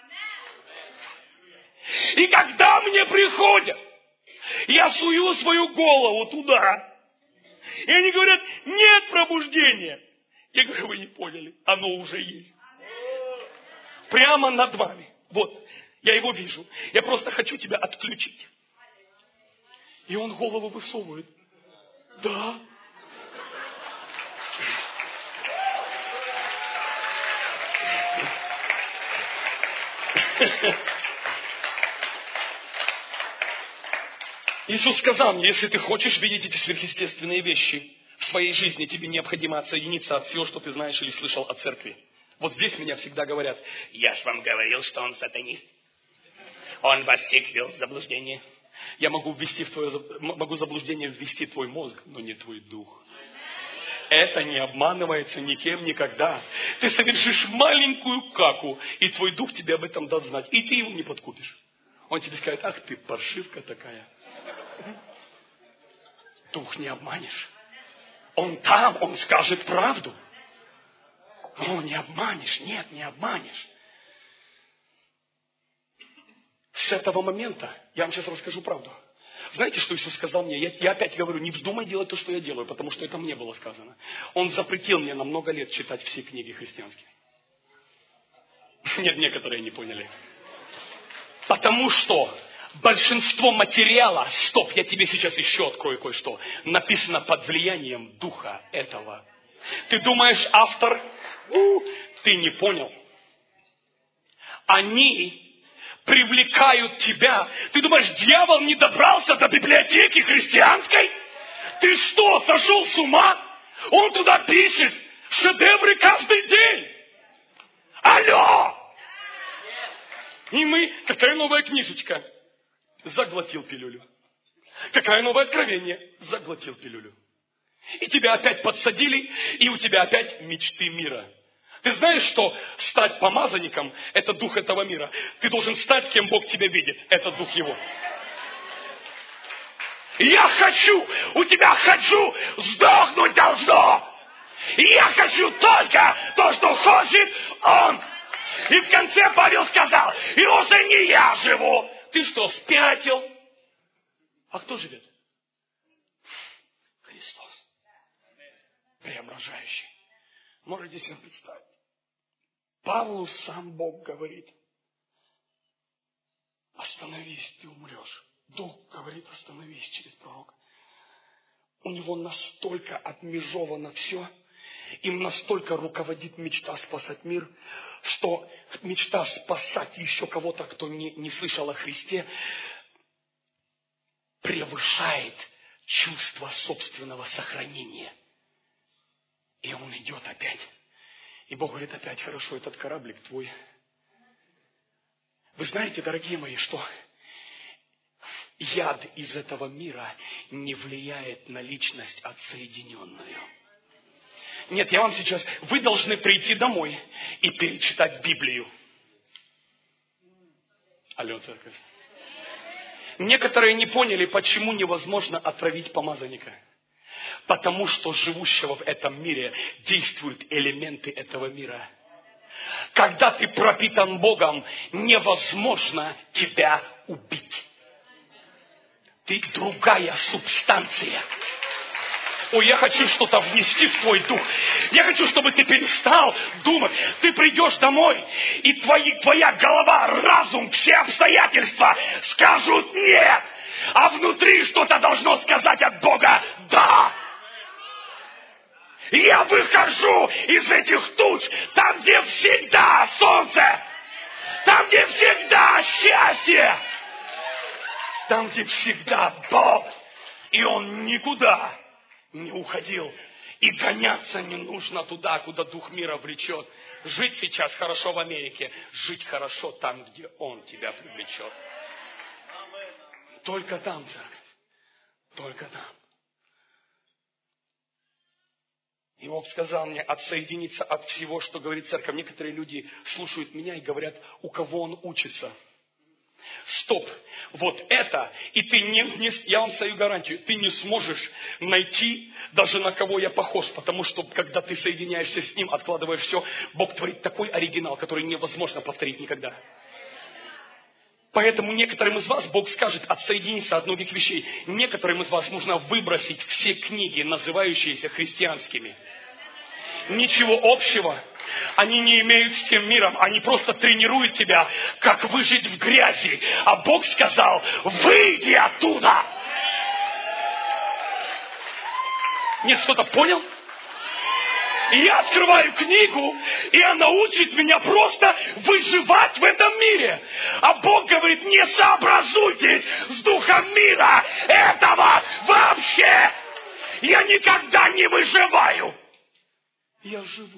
Speaker 1: И когда мне приходят, я сую свою голову туда И они говорят, нет пробуждения. Я говорю, вы не поняли, оно уже есть. Прямо над вами. Вот, я его вижу. Я просто хочу тебя отключить. И он голову высовывает. Да. Иисус сказал мне, если ты хочешь видеть эти сверхъестественные вещи в своей жизни, тебе необходимо отсоединиться от всего, что ты знаешь или слышал о церкви. Вот здесь меня всегда говорят, я ж вам говорил, что он сатанист. Он вас всех ввел в заблуждение. Я могу заблуждение ввести в твой мозг, но не твой дух. Это не обманывается никем никогда. Ты совершишь маленькую каку, и твой дух тебе об этом даст знать. И ты его не подкупишь. Он тебе скажет, ах ты паршивка такая. Дух не обманешь. Он там, он скажет правду. О, не обманешь. Нет, не обманешь. С этого момента, я вам сейчас расскажу правду. Знаете, что Иисус сказал мне? Я опять говорю, не вздумай делать то, что я делаю, потому что это мне было сказано. Он запретил мне на много лет читать все книги христианские. Нет, некоторые не поняли. Потому что большинство материала, стоп, я тебе сейчас еще открою кое-что, написано под влиянием духа этого. Ты думаешь, автор? Ты не понял. Они привлекают тебя. Ты думаешь, дьявол не добрался до библиотеки христианской? Ты что, сошел с ума? Он туда пишет шедевры каждый день. Алло! И мы, какая новая книжечка? Заглотил пилюлю. Какая новое откровение? Заглотил пилюлю. И тебя опять подсадили, и у тебя опять мечты мира. Ты знаешь, что стать помазанником – это дух этого мира. Ты должен стать, кем Бог тебя видит. Это дух его. Я хочу, у тебя хочу, сдохнуть должно. Я хочу только то, что хочет он. И в конце Павел сказал, и уже не я живу. Ты что, спятил? А кто живет? Христос. Преображающий. Можете себе представить? Павлу сам Бог говорит, остановись, ты умрешь. Дух говорит, остановись через пророка. У него настолько отмежовано все, им настолько руководит мечта спасать мир, что мечта спасать еще кого-то, кто не слышал о Христе, превышает чувство собственного сохранения. И он идет опять. И Бог говорит опять, хорошо, этот кораблик твой. Вы знаете, дорогие мои, что яд из этого мира не влияет на личность отсоединенную. Нет, я вам сейчас... Вы должны прийти домой и перечитать Библию. Алло, церковь. Некоторые не поняли, почему невозможно отравить помазанника. Потому что живущего в этом мире действуют элементы этого мира. Когда ты пропитан Богом, невозможно тебя убить. Ты другая субстанция. Ой, я хочу что-то внести в твой дух. Я хочу, чтобы ты перестал думать. Ты придешь домой, и твоя голова, разум, все обстоятельства скажут нет. А внутри что-то должно сказать от Бога «да». Я выхожу из этих туч, там, где всегда солнце, там, где всегда счастье, там, где всегда Бог. И Он никуда не уходил. И гоняться не нужно туда, куда дух мира влечет. Жить сейчас хорошо в Америке, жить хорошо там, где Он тебя привлечет. Только там, церковь. Только там. И Бог сказал мне отсоединиться от всего, что говорит церковь. Некоторые люди слушают меня и говорят, у кого он учится. Стоп, вот это, и ты я вам даю гарантию, ты не сможешь найти даже на кого я похож, потому что когда ты соединяешься с ним, откладываешь все, Бог творит такой оригинал, который невозможно повторить никогда. Поэтому некоторым из вас Бог скажет отсоединиться от многих вещей. Некоторым из вас нужно выбросить все книги, называющиеся христианскими. Ничего общего они не имеют с тем миром. Они просто тренируют тебя, как выжить в грязи. А Бог сказал, выйди оттуда. Нет, кто-то понял? И я открываю книгу, и она учит меня просто выживать в этом мире. А Бог говорит, не сообразуйтесь с духом мира. Этого вообще я никогда не выживаю. Я живу.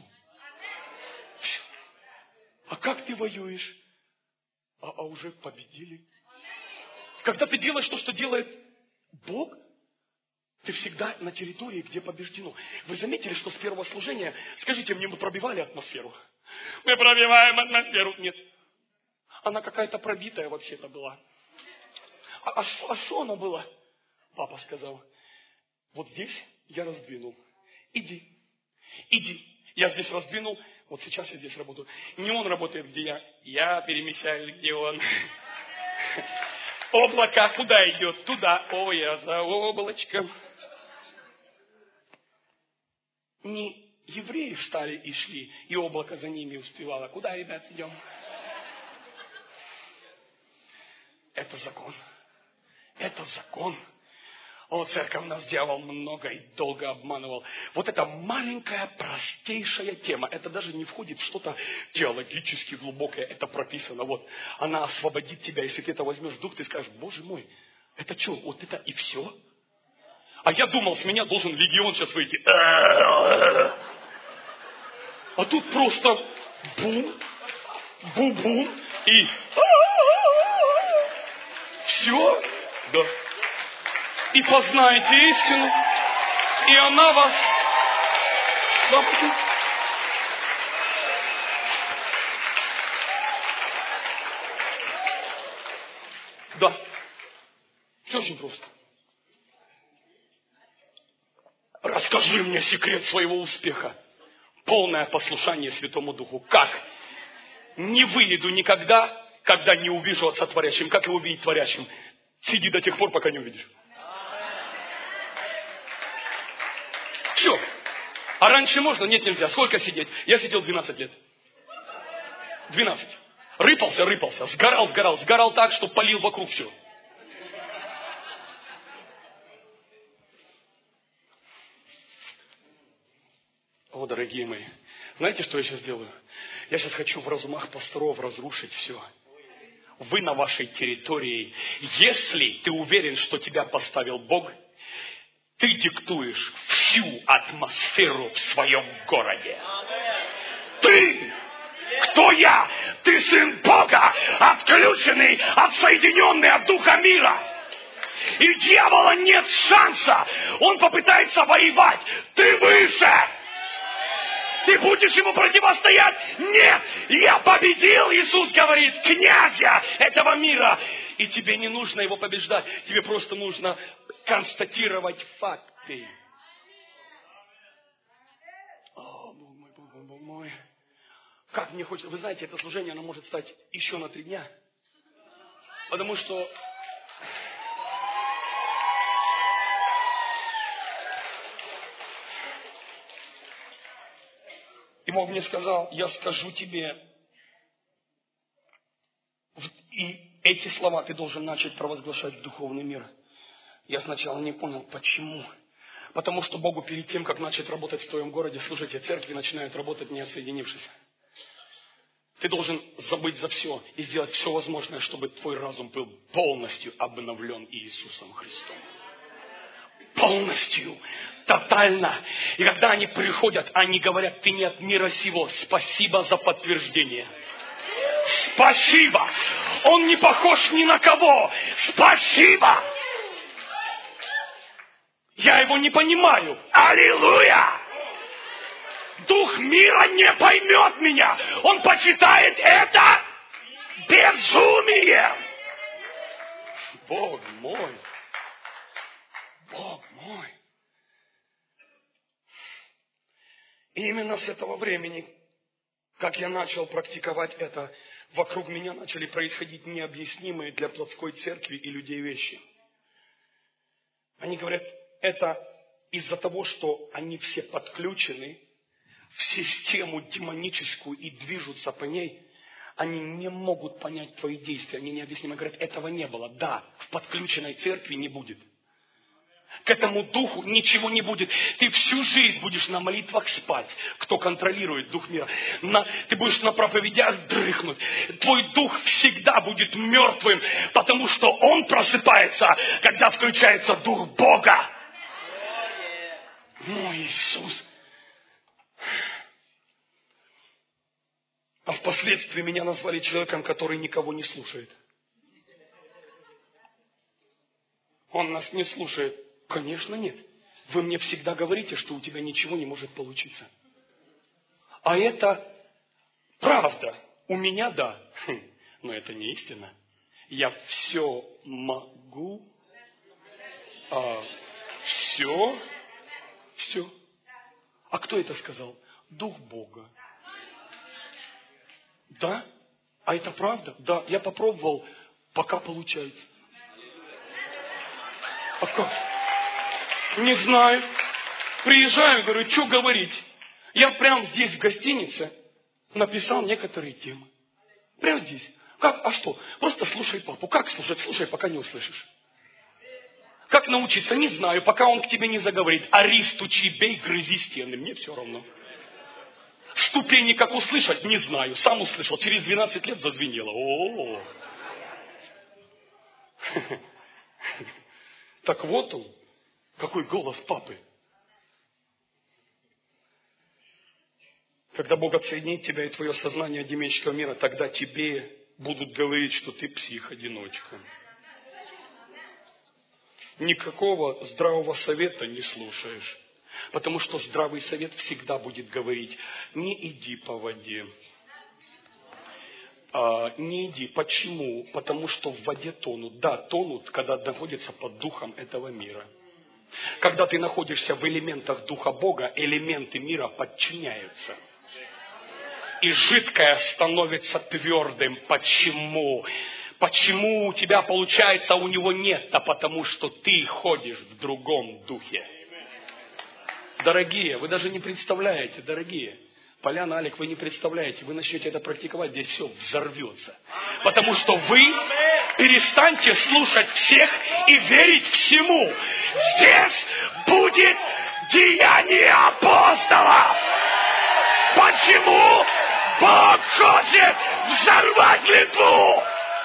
Speaker 1: А как ты воюешь? А уже победили. Когда ты делаешь то, что делает Бог, ты всегда на территории, где побеждено. Вы заметили, что с первого служения, скажите мне, мы пробивали атмосферу? Мы пробиваем атмосферу. Нет. Она какая-то пробитая вообще-то была. А что она была? Папа сказал, вот здесь я раздвинул. Иди. Я здесь раздвинул, вот сейчас я здесь работаю. Не он работает, где я перемещаюсь, где он. Облако куда идет? Туда. О, я за облачком. Не евреи встали и шли, и облако за ними успевало. Куда, ребят, идем? Это закон. Это закон. О, церковь, нас дьявол много и долго обманывал. Вот эта маленькая, простейшая тема, это даже не входит в что-то теологически глубокое, это прописано. Вот, она освободит тебя, если ты это возьмешь в дух, ты скажешь, Боже мой, это что, вот это и все? А я думал, с меня должен легион сейчас выйти. А тут просто бум, бум-бум и все, да. И познаете истину, и она вас освободит. Да. Все очень просто. Расскажи мне секрет своего успеха. Полное послушание Святому Духу. Как? Не выйду никогда, когда не увижу Отца Творящим. Как его увидеть Творящим? Сиди до тех пор, пока не увидишь. Все. А раньше можно? Нет, нельзя. Сколько сидеть? Я сидел 12 лет. 12. Рыпался. Сгорал так, что палил вокруг все. О, дорогие мои, знаете, что я сейчас делаю? Я сейчас хочу в разумах пасторов разрушить все. Вы на вашей территории. Если ты уверен, что тебя поставил Бог, ты диктуешь всю атмосферу в своем городе. Ты! Кто я? Ты сын Бога, отключенный, отсоединенный от духа мира. И дьявола нет шанса. Он попытается воевать. Ты выше! Ты будешь ему противостоять? Нет! Я победил, Иисус говорит, князя этого мира. И тебе не нужно его побеждать. Тебе просто нужно констатировать факты. О, Бог мой. Как мне хочется. Вы знаете, это служение, оно может стать еще на 3 дня. Потому что... И Бог мне сказал, я скажу тебе, и эти слова ты должен начать провозглашать в духовный мир. Я сначала не понял, почему. Потому что Богу перед тем, как начать работать в твоем городе, слушайте, церкви начинают работать не отсоединившись. Ты должен забыть за все и сделать все возможное, чтобы твой разум был полностью обновлен Иисусом Христом. Полностью, тотально. И когда они приходят, они говорят, ты не от мира сего. Спасибо за подтверждение. Спасибо. Он не похож ни на кого. Спасибо. Я его не понимаю. Аллилуйя. Дух мира не поймет меня. Он почитает это безумием. Бог мой. Бог мой. И именно с этого времени, как я начал практиковать это, вокруг меня начали происходить необъяснимые для плотской церкви и людей вещи. Они говорят, это из-за того, что они все подключены в систему демоническую и движутся по ней, они не могут понять твои действия, они необъяснимы. Говорят, этого не было. Да, в подключенной церкви не будет. К этому духу ничего не будет. Ты всю жизнь будешь на молитвах спать, кто контролирует дух мира. Ты будешь на проповедях дрыхнуть. Твой дух всегда будет мертвым, потому что он просыпается, когда включается дух Бога. Мой Иисус. А впоследствии меня назвали человеком, который никого не слушает. Он нас не слушает. Конечно, нет. Вы мне всегда говорите, что у тебя ничего не может получиться. А это правда. У меня да. Но это не истина. Я все могу. Все. А кто это сказал? Дух Бога. Да? А это правда? Да. Я попробовал, пока получается. А как? Не знаю. Приезжаю, говорю, что говорить? Я прямо здесь, в гостинице, написал некоторые темы. Прямо здесь. Как? А что? Просто слушай папу. Как слушать? Слушай, пока не услышишь. Как научиться? Не знаю, пока он к тебе не заговорит. Ори, стучи, бей, грызи стены. Мне все равно. Ступени как услышать? Не знаю. Сам услышал. Через 12 лет зазвенело. О-о-о. Так вот он. Какой голос папы. Когда Бог отсоединит тебя и твое сознание от демонического мира, тогда тебе будут говорить, что ты псих-одиночка. Никакого здравого совета не слушаешь. Потому что здравый совет всегда будет говорить, не иди по воде. Не иди. Почему? Потому что в воде тонут. Да, тонут, когда находятся под духом этого мира. Когда ты находишься в элементах Духа Бога, элементы мира подчиняются. И жидкое становится твердым. Почему? Почему у тебя получается, а у него нет? А потому что ты ходишь в другом духе. Дорогие, вы даже не представляете, дорогие. Поляна, Алик, вы не представляете. Вы начнете это практиковать, здесь все взорвется. Потому что вы перестаньте слушать всех и верить всему. Здесь будет деяние апостола. Почему Бог хочет взорвать Литву?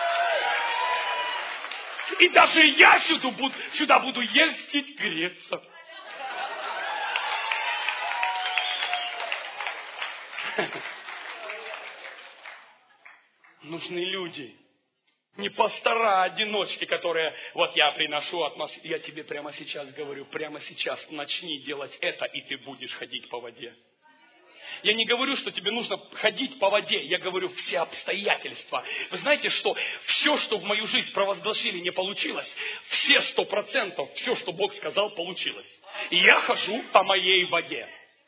Speaker 1: И даже я сюда буду ездить греться. Нужны люди. Не пастора, а одиночки, которые, вот я приношу атмосферу. Я тебе прямо сейчас говорю, прямо сейчас начни делать это, и ты будешь ходить по воде. Я не говорю, что тебе нужно ходить по воде. Я говорю все обстоятельства. Вы знаете, что все, что в мою жизнь провозгласили, не получилось. Все 100%, все, что Бог сказал, получилось. И я хожу по моей воде.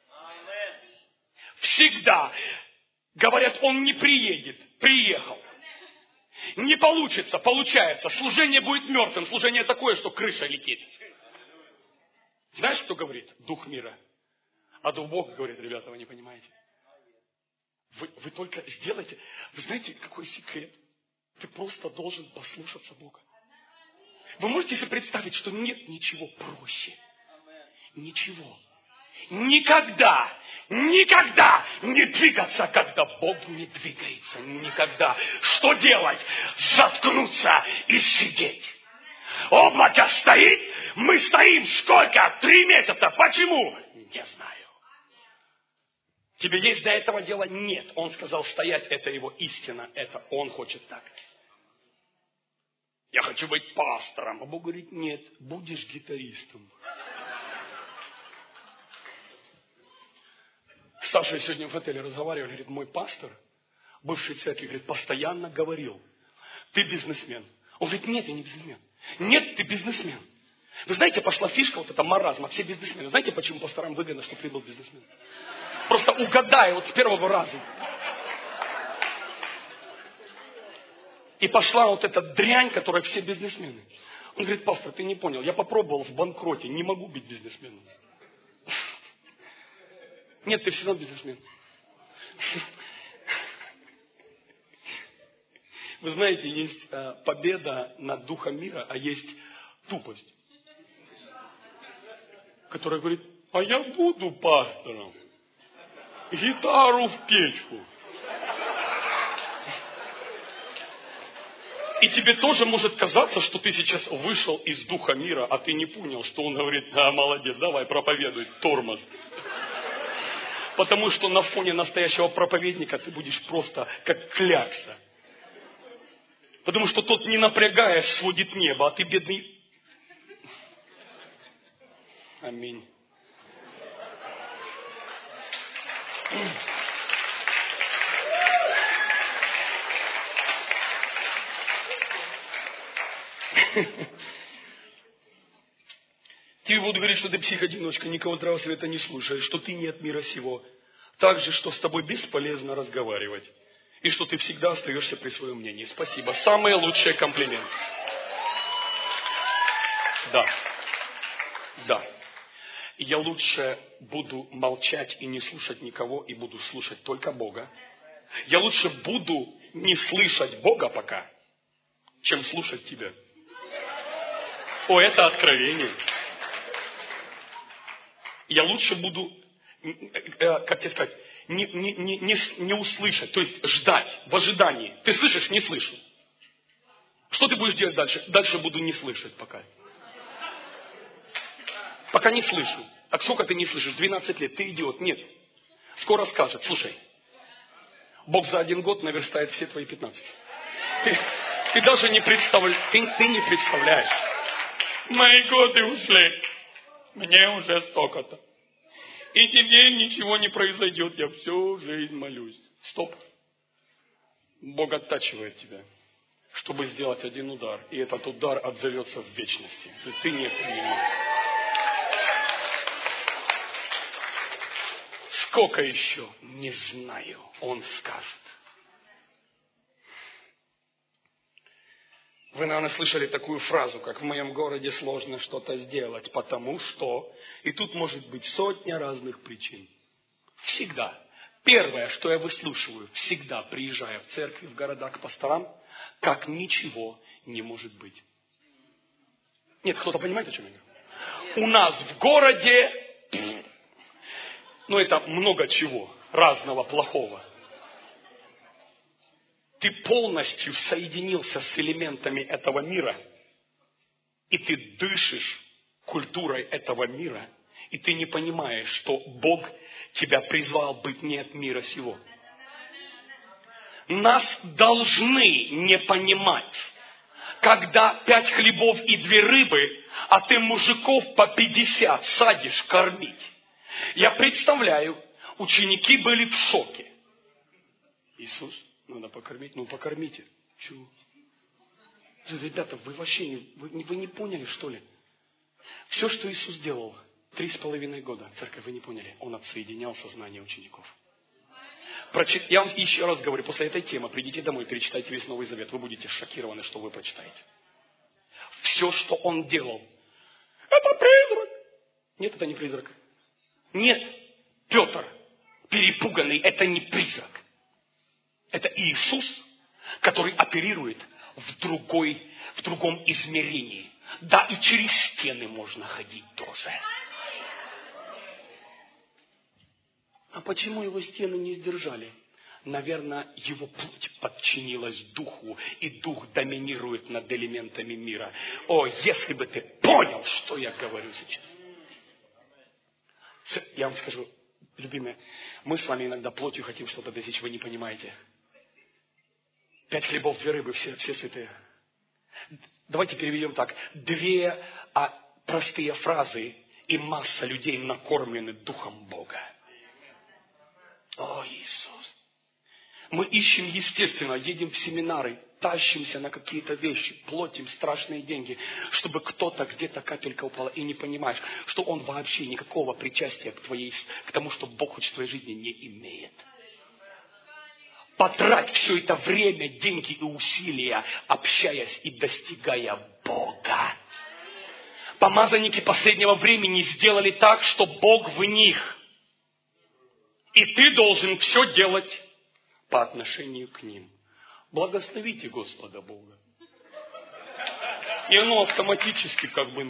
Speaker 1: Всегда. Говорят, он не приедет. Приехал. Не получится. Получается. Служение будет мертвым. Служение такое, что крыша летит. Знаешь, что говорит Дух мира? А Дух Бога говорит, ребята, вы не понимаете. Вы только сделайте. Вы знаете, какой секрет? Ты просто должен послушаться Бога. Вы можете себе представить, что нет ничего проще? Ничего. Никогда не двигаться, когда Бог не двигается. Никогда. Что делать? Заткнуться и сидеть. Облако стоит, мы стоим сколько? 3 месяца. Почему? Не знаю. Тебе есть до этого дела? Нет. Он сказал стоять, это его истина, это он хочет так. Я хочу быть пастором. А Бог говорит, нет, будешь гитаристом. С Сашей сегодня в отеле разговаривали, говорит, мой пастор, бывший церкви, говорит, постоянно говорил, ты бизнесмен. Он говорит, нет, я не бизнесмен. Нет, ты бизнесмен. Вы знаете, пошла фишка, вот эта маразма, все бизнесмены. Знаете, почему пасторам выгодно, чтобы ты был бизнесмен? Просто угадай вот с первого раза. И пошла вот эта дрянь, которая все бизнесмены. Он говорит: пастор, ты не понял, я попробовал в банкроте, не могу быть бизнесменом. Нет, ты все равно бизнесмен. Вы знаете, есть победа над духом мира, а есть тупость, которая говорит: а я буду пастором. Гитару в печку. И тебе тоже может казаться, что ты сейчас вышел из духа мира, а ты не понял, что он говорит: молодец, давай проповедуй, тормоз. Потому что на фоне настоящего проповедника ты будешь просто как клякса. Потому что тот, не напрягаясь, сводит небо, а ты бедный. Аминь. Тебе будут говорить, что ты псих-одиночка, никого здравого совета не слушаешь, что ты не от мира сего. Также, что с тобой бесполезно разговаривать. И что ты всегда остаешься при своем мнении. Спасибо. Самый лучший комплимент. Да. Я лучше буду молчать и не слушать никого, и буду слушать только Бога. Я лучше буду не слышать Бога пока, чем слушать тебя. О, это откровение. Я лучше буду, как тебе сказать, не услышать, то есть ждать, в ожидании. Ты слышишь? Не слышу. Что ты будешь делать дальше? Дальше буду не слышать пока. Пока не слышу. А сколько ты не слышишь? 12 лет. Ты идиот. Нет. Скоро скажет: слушай, Бог за 1 год наверстает все твои 15. Ты даже не представляешь. Ты не представляешь. Мои годы ушли. Мне уже столько-то. И теперь ничего не произойдет. Я всю жизнь молюсь. Стоп. Бог оттачивает тебя, чтобы сделать 1 удар. И этот удар отзовется в вечности. Ты не понимаешь. Сколько еще? Не знаю. Он скажет. Вы, наверное, слышали такую фразу, как: в моем городе сложно что-то сделать, потому что... И тут может быть сотня разных причин. Всегда. Первое, что я выслушиваю, всегда приезжая в церкви, в города к пасторам, как ничего не может быть. Нет, кто-то понимает, о чем я говорю? У нас в городе... это много чего разного плохого. Ты полностью соединился с элементами этого мира, и ты дышишь культурой этого мира, и ты не понимаешь, что Бог тебя призвал быть не от мира сего. Нас должны не понимать, когда 5 хлебов и 2 рыбы, а ты мужиков по 50 садишь кормить. Я представляю, ученики были в шоке. Иисус, надо покормить. Покормите. Чего? Ребята, вы вообще вы не поняли, что ли? Все, что Иисус делал 3,5 года, церковь, вы не поняли. Он отсоединял сознание учеников. Я вам еще раз говорю, после этой темы придите домой, перечитайте весь Новый Завет. Вы будете шокированы, что вы прочитаете. Все, что Он делал, это призрак. Нет, это не призрак. Нет, Петр, перепуганный, это не призрак. Это Иисус, который оперирует в другом измерении. Да, и через стены можно ходить тоже. А почему его стены не сдержали? Наверное, его плоть подчинилась духу, и дух доминирует над элементами мира. О, если бы ты понял, что я говорю сейчас. Я вам скажу, любимые, мы с вами иногда плотью хотим что-то достичь, вы не понимаете. 5 хлебов, 2 рыбы, все сытые. Давайте переведем так. 2 простые фразы, и масса людей накормлены Духом Бога. О, Иисус! Мы ищем, естественно, едем в семинары, тащимся на какие-то вещи, платим страшные деньги, чтобы кто-то где-то капелька упала, и не понимаешь, что он вообще никакого причастия к тому, что Бог хочет в твоей жизни, не имеет. Потрать все это время, деньги и усилия, общаясь и достигая Бога. Помазанники последнего времени сделали так, что Бог в них. И ты должен все делать по отношению к ним. Благословите Господа Бога. И оно автоматически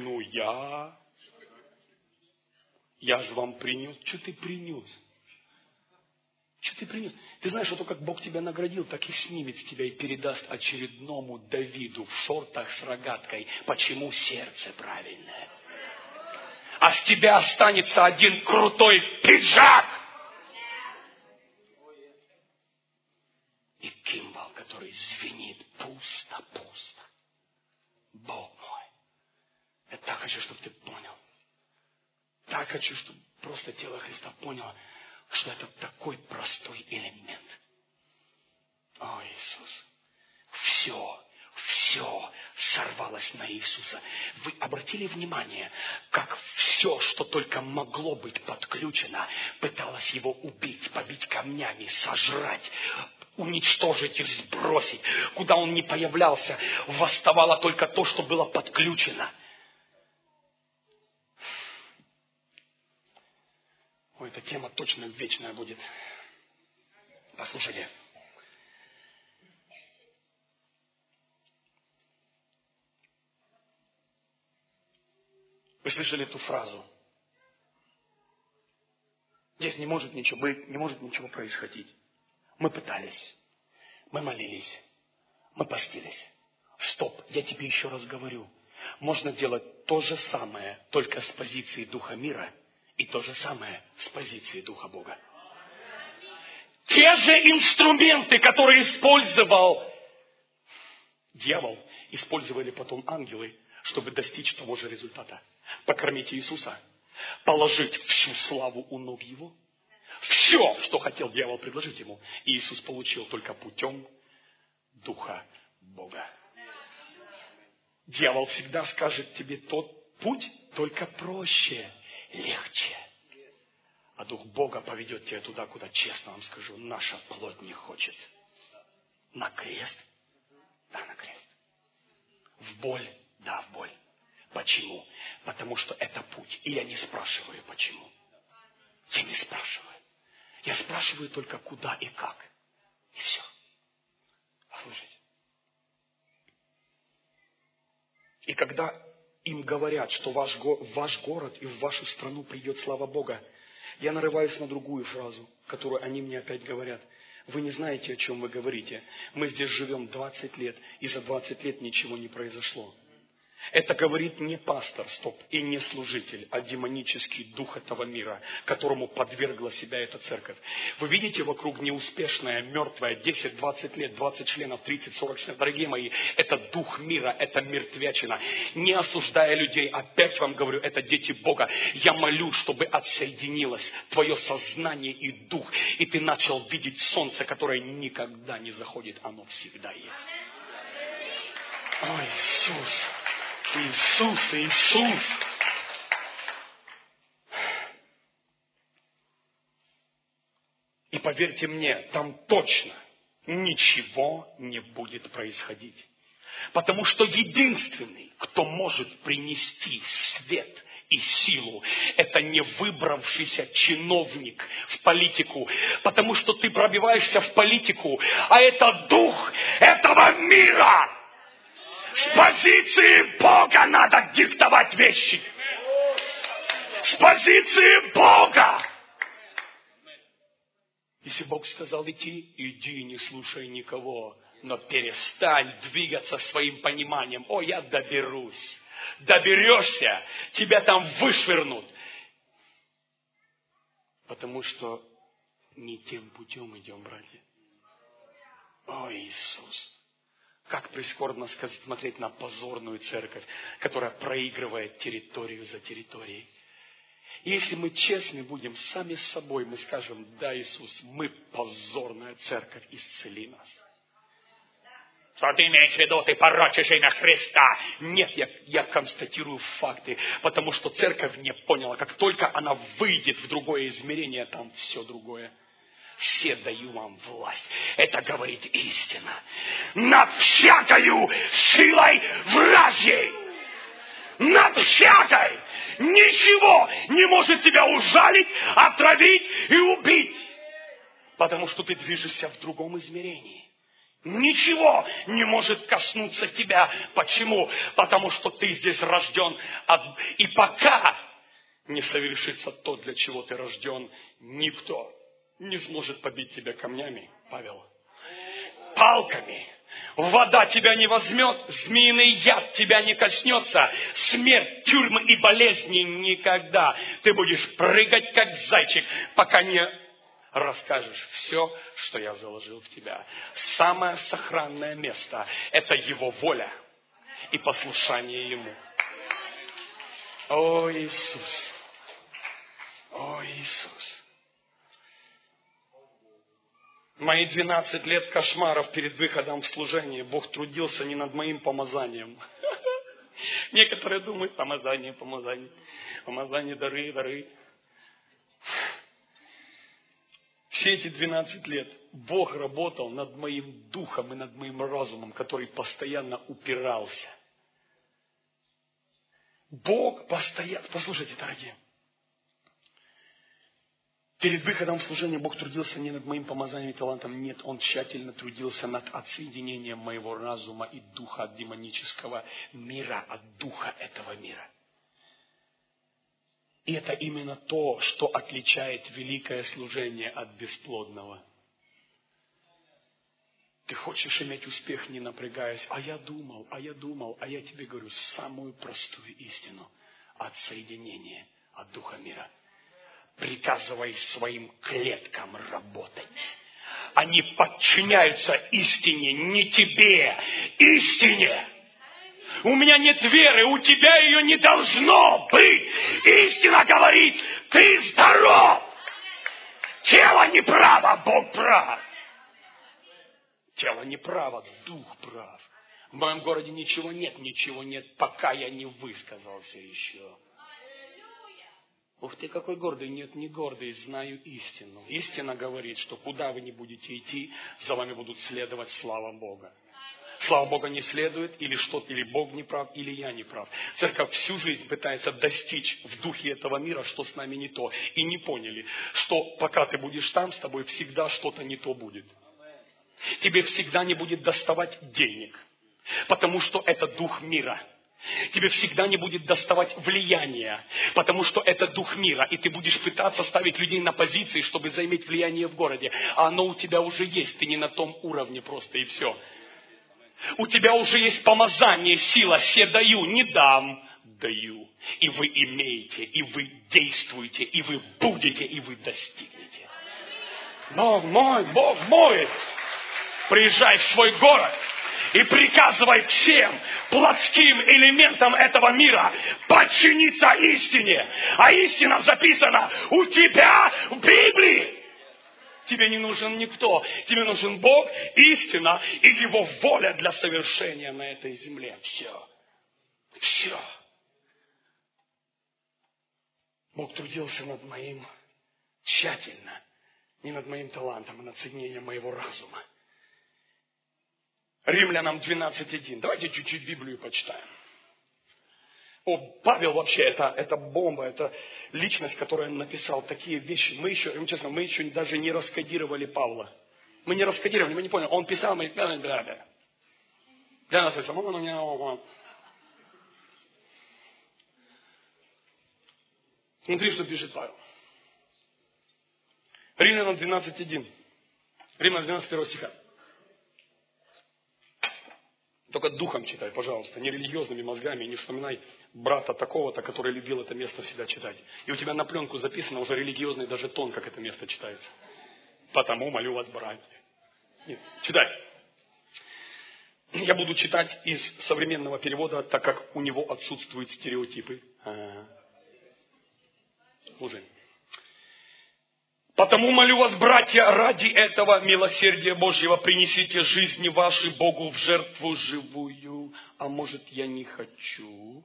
Speaker 1: я же вам принес. Что ты принес? Что ты принес? Ты знаешь, что то, как Бог тебя наградил, так и снимет с тебя и передаст очередному Давиду в шортах с рогаткой. Почему сердце правильное? А с тебя останется один крутой пиджак. И кимвал, который звенит пусто. Бог мой. Я так хочу, чтобы ты понял. Так хочу, чтобы просто тело Христа поняло, что это такой простой элемент. О, Иисус. Все сорвалось на Иисуса. Вы обратили внимание, как все, что только могло быть подключено, пыталось его убить, побить камнями, сожрать, уничтожить и сбросить. Куда он не появлялся, восставало только то, что было подключено. Ой, эта тема точно вечная будет. Послушайте. Вы слышали эту фразу? Здесь не может ничего быть, не может ничего происходить. Мы пытались, мы молились, мы постились. Стоп, я тебе еще раз говорю. Можно делать то же самое, только с позиции Духа мира, и то же самое с позиции Духа Бога. Те же инструменты, которые использовал дьявол, использовали потом ангелы, чтобы достичь того же результата. Покормить Иисуса, положить всю славу у ног Его. Все, что хотел дьявол предложить ему, Иисус получил только путем Духа Бога. Дьявол всегда скажет тебе тот путь, только проще, легче. А Дух Бога поведет тебя туда, куда, честно вам скажу, наша плоть не хочет. На крест? Да, на крест. В боль? Да, в боль. Почему? Потому что это путь. И я не спрашиваю, почему. Я не спрашиваю. Я спрашиваю только, куда и как. И все. Послушайте. И когда им говорят, что в ваш город и в вашу страну придет слава Бога, я нарываюсь на другую фразу, которую они мне опять говорят. Вы не знаете, о чем вы говорите. Мы здесь живем 20 лет, и за 20 лет ничего не произошло. Это говорит не пастор, и не служитель, а демонический дух этого мира, которому подвергла себя эта церковь. Вы видите вокруг неуспешная, мертвая, 10, 20 лет, 20 членов, 30, 40 членов. Дорогие мои, это дух мира, это мертвячина. Не осуждая людей, опять вам говорю, это дети Бога. Я молю, чтобы отсоединилось твое сознание и дух, и ты начал видеть солнце, которое никогда не заходит, оно всегда есть. Ой, Иисус! Иисус, Иисус. И поверьте мне, там точно ничего не будет происходить. Потому что единственный, кто может принести свет и силу, это не выбравшийся чиновник в политику. Потому что ты пробиваешься в политику, а это дух этого мира. С позиции Бога надо диктовать вещи. С позиции Бога. Если Бог сказал идти, иди, не слушай никого. Но перестань двигаться своим пониманием. О, я доберусь. Доберешься, тебя там вышвырнут. Потому что не тем путем идем, братья. О, Иисус. Как прискорбно смотреть на позорную церковь, которая проигрывает территорию за территорией. И если мы честны будем сами с собой, мы скажем, да, Иисус, мы позорная церковь, исцели нас. Что ты имеешь в виду, ты порочишь имя Христа? Нет, я констатирую факты, потому что церковь не поняла, как только она выйдет в другое измерение, там все другое. все даю вам власть. Это говорит истина. Над всякою силой вражьей. Над всякой. Ничего не может тебя ужалить, отравить и убить. Потому что ты движешься в другом измерении. Ничего не может коснуться тебя. Почему? Потому что ты здесь рожден. И пока не совершится то, для чего ты рожден, никто не сможет побить тебя камнями, Павел. Палками. Вода тебя не возьмет, змеиный яд тебя не коснется, смерть, тюрьмы и болезни никогда. Ты будешь прыгать, как зайчик, пока не расскажешь все, что я заложил в тебя. Самое сохранное место – это Его воля и послушание Ему. О, Иисус! О, Иисус! Мои 12 лет кошмаров перед выходом в служение Бог трудился не над моим помазанием. Некоторые думают, помазание, дары. Все эти 12 лет Бог работал над моим духом и над моим разумом, который постоянно упирался. Бог постоянно... Послушайте, дорогие. Перед выходом в служение Бог трудился не над моим помазанием и талантом. Нет, Он тщательно трудился над отсоединением моего разума и духа от демонического мира, от духа этого мира. И это именно то, что отличает великое служение от бесплодного. Ты хочешь иметь успех, не напрягаясь. А я думал, а я тебе говорю самую простую истину. Отсоединение от духа мира. Приказывай своим клеткам работать. Они подчиняются истине, не тебе, истине. У меня нет веры, у тебя ее не должно быть. Истина говорит, ты здоров. Тело не право, Бог прав. Тело не право, дух прав. В моем городе ничего нет, пока я не высказался еще. Ух ты, какой гордый. Нет, не гордый, знаю истину. Истина говорит, что куда вы не будете идти, за вами будут следовать слава Бога. Слава Бога не следует, или Бог не прав, или я не прав. Церковь всю жизнь пытается достичь в духе этого мира, что с нами не то. И не поняли, что пока ты будешь там, с тобой всегда что-то не то будет. Тебе всегда не будет доставать денег, потому что это дух мира. Тебе всегда не будет доставать влияния, потому что это дух мира, и ты будешь пытаться ставить людей на позиции, чтобы заиметь влияние в городе. А оно у тебя уже есть, ты не на том уровне просто, и все. У тебя уже есть помазание, сила, все даю, не дам, даю. И вы имеете, и вы действуете, и вы будете, и вы достигнете. Бог мой, приезжай в свой город. И приказывай всем плотским элементам этого мира подчиниться истине. А истина записана у тебя в Библии. Тебе не нужен никто. Тебе нужен Бог, истина и Его воля для совершения на этой земле. Все. Бог трудился над моим тщательно. Не над моим талантом, а над соединением моего разума. Римлянам 12:1. Давайте чуть-чуть Библию почитаем. Павел вообще, это бомба, это личность, которая написал такие вещи. Мы еще даже не раскодировали Павла. Мы не раскодировали, мы не поняли. Он писал, мы... Для нас это... Смотри, что пишет Павел. Римлянам 12:1. Римлянам 12, 1 стиха. Только духом читай, пожалуйста, не религиозными мозгами, не вспоминай брата такого-то, который любил это место всегда читать. И у тебя на пленку записано уже религиозный даже тон, как это место читается. Потому молю вас, братья. Нет, читай. Я буду читать из современного перевода, так как у него отсутствуют стереотипы. Слушай. Потому молю вас, братья, ради этого милосердия Божьего принесите жизни ваши Богу в жертву живую. А может, я не хочу?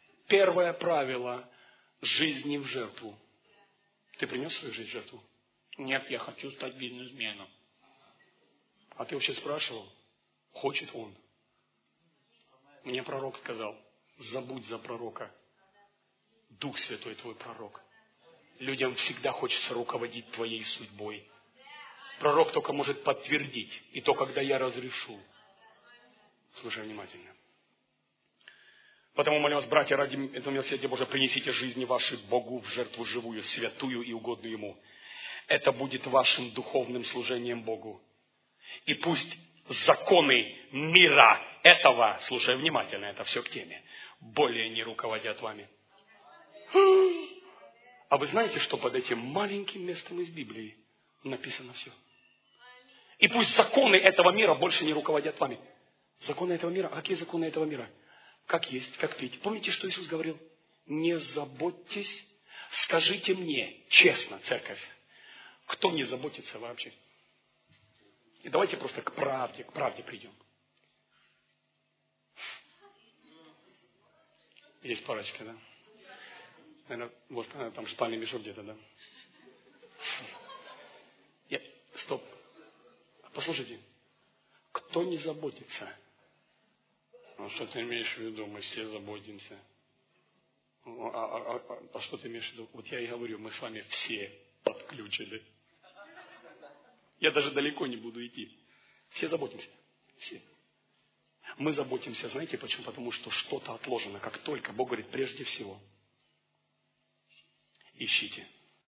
Speaker 1: Первое правило жизни в жертву. Ты принес свою жизнь в жертву? Нет, я хочу стать бизнесменом. А ты вообще спрашивал, хочет он? Мне пророк сказал, забудь за пророка. Дух Святой твой пророк. Людям всегда хочется руководить твоей судьбой. Пророк только может подтвердить, и то, когда я разрешу. Слушай внимательно. Потому, молю вас, братья, ради этого милосердия Божия, принесите жизни ваши Богу в жертву живую, святую и угодную Ему. Это будет вашим духовным служением Богу. И пусть законы мира этого, слушай внимательно, это все к теме, более не руководят вами. А вы знаете, что под этим маленьким местом из Библии написано все? И пусть законы этого мира больше не руководят вами. Законы этого мира? А какие законы этого мира? Как есть, как пить. Помните, что Иисус говорил? Не заботьтесь, скажите мне, честно, церковь, кто не заботится вообще? И давайте просто к правде придем. Есть парочка, да? Наверное, вот там спальный мешок где-то, да? Стоп. Послушайте. Кто не заботится? Ну, что ты имеешь в виду? Мы все заботимся. А что ты имеешь в виду? Вот я и говорю, мы с вами все подключили. Я даже далеко не буду идти. Все заботимся. Все. Мы заботимся, знаете почему? Потому что что-то отложено. Как только Бог говорит, прежде всего, ищите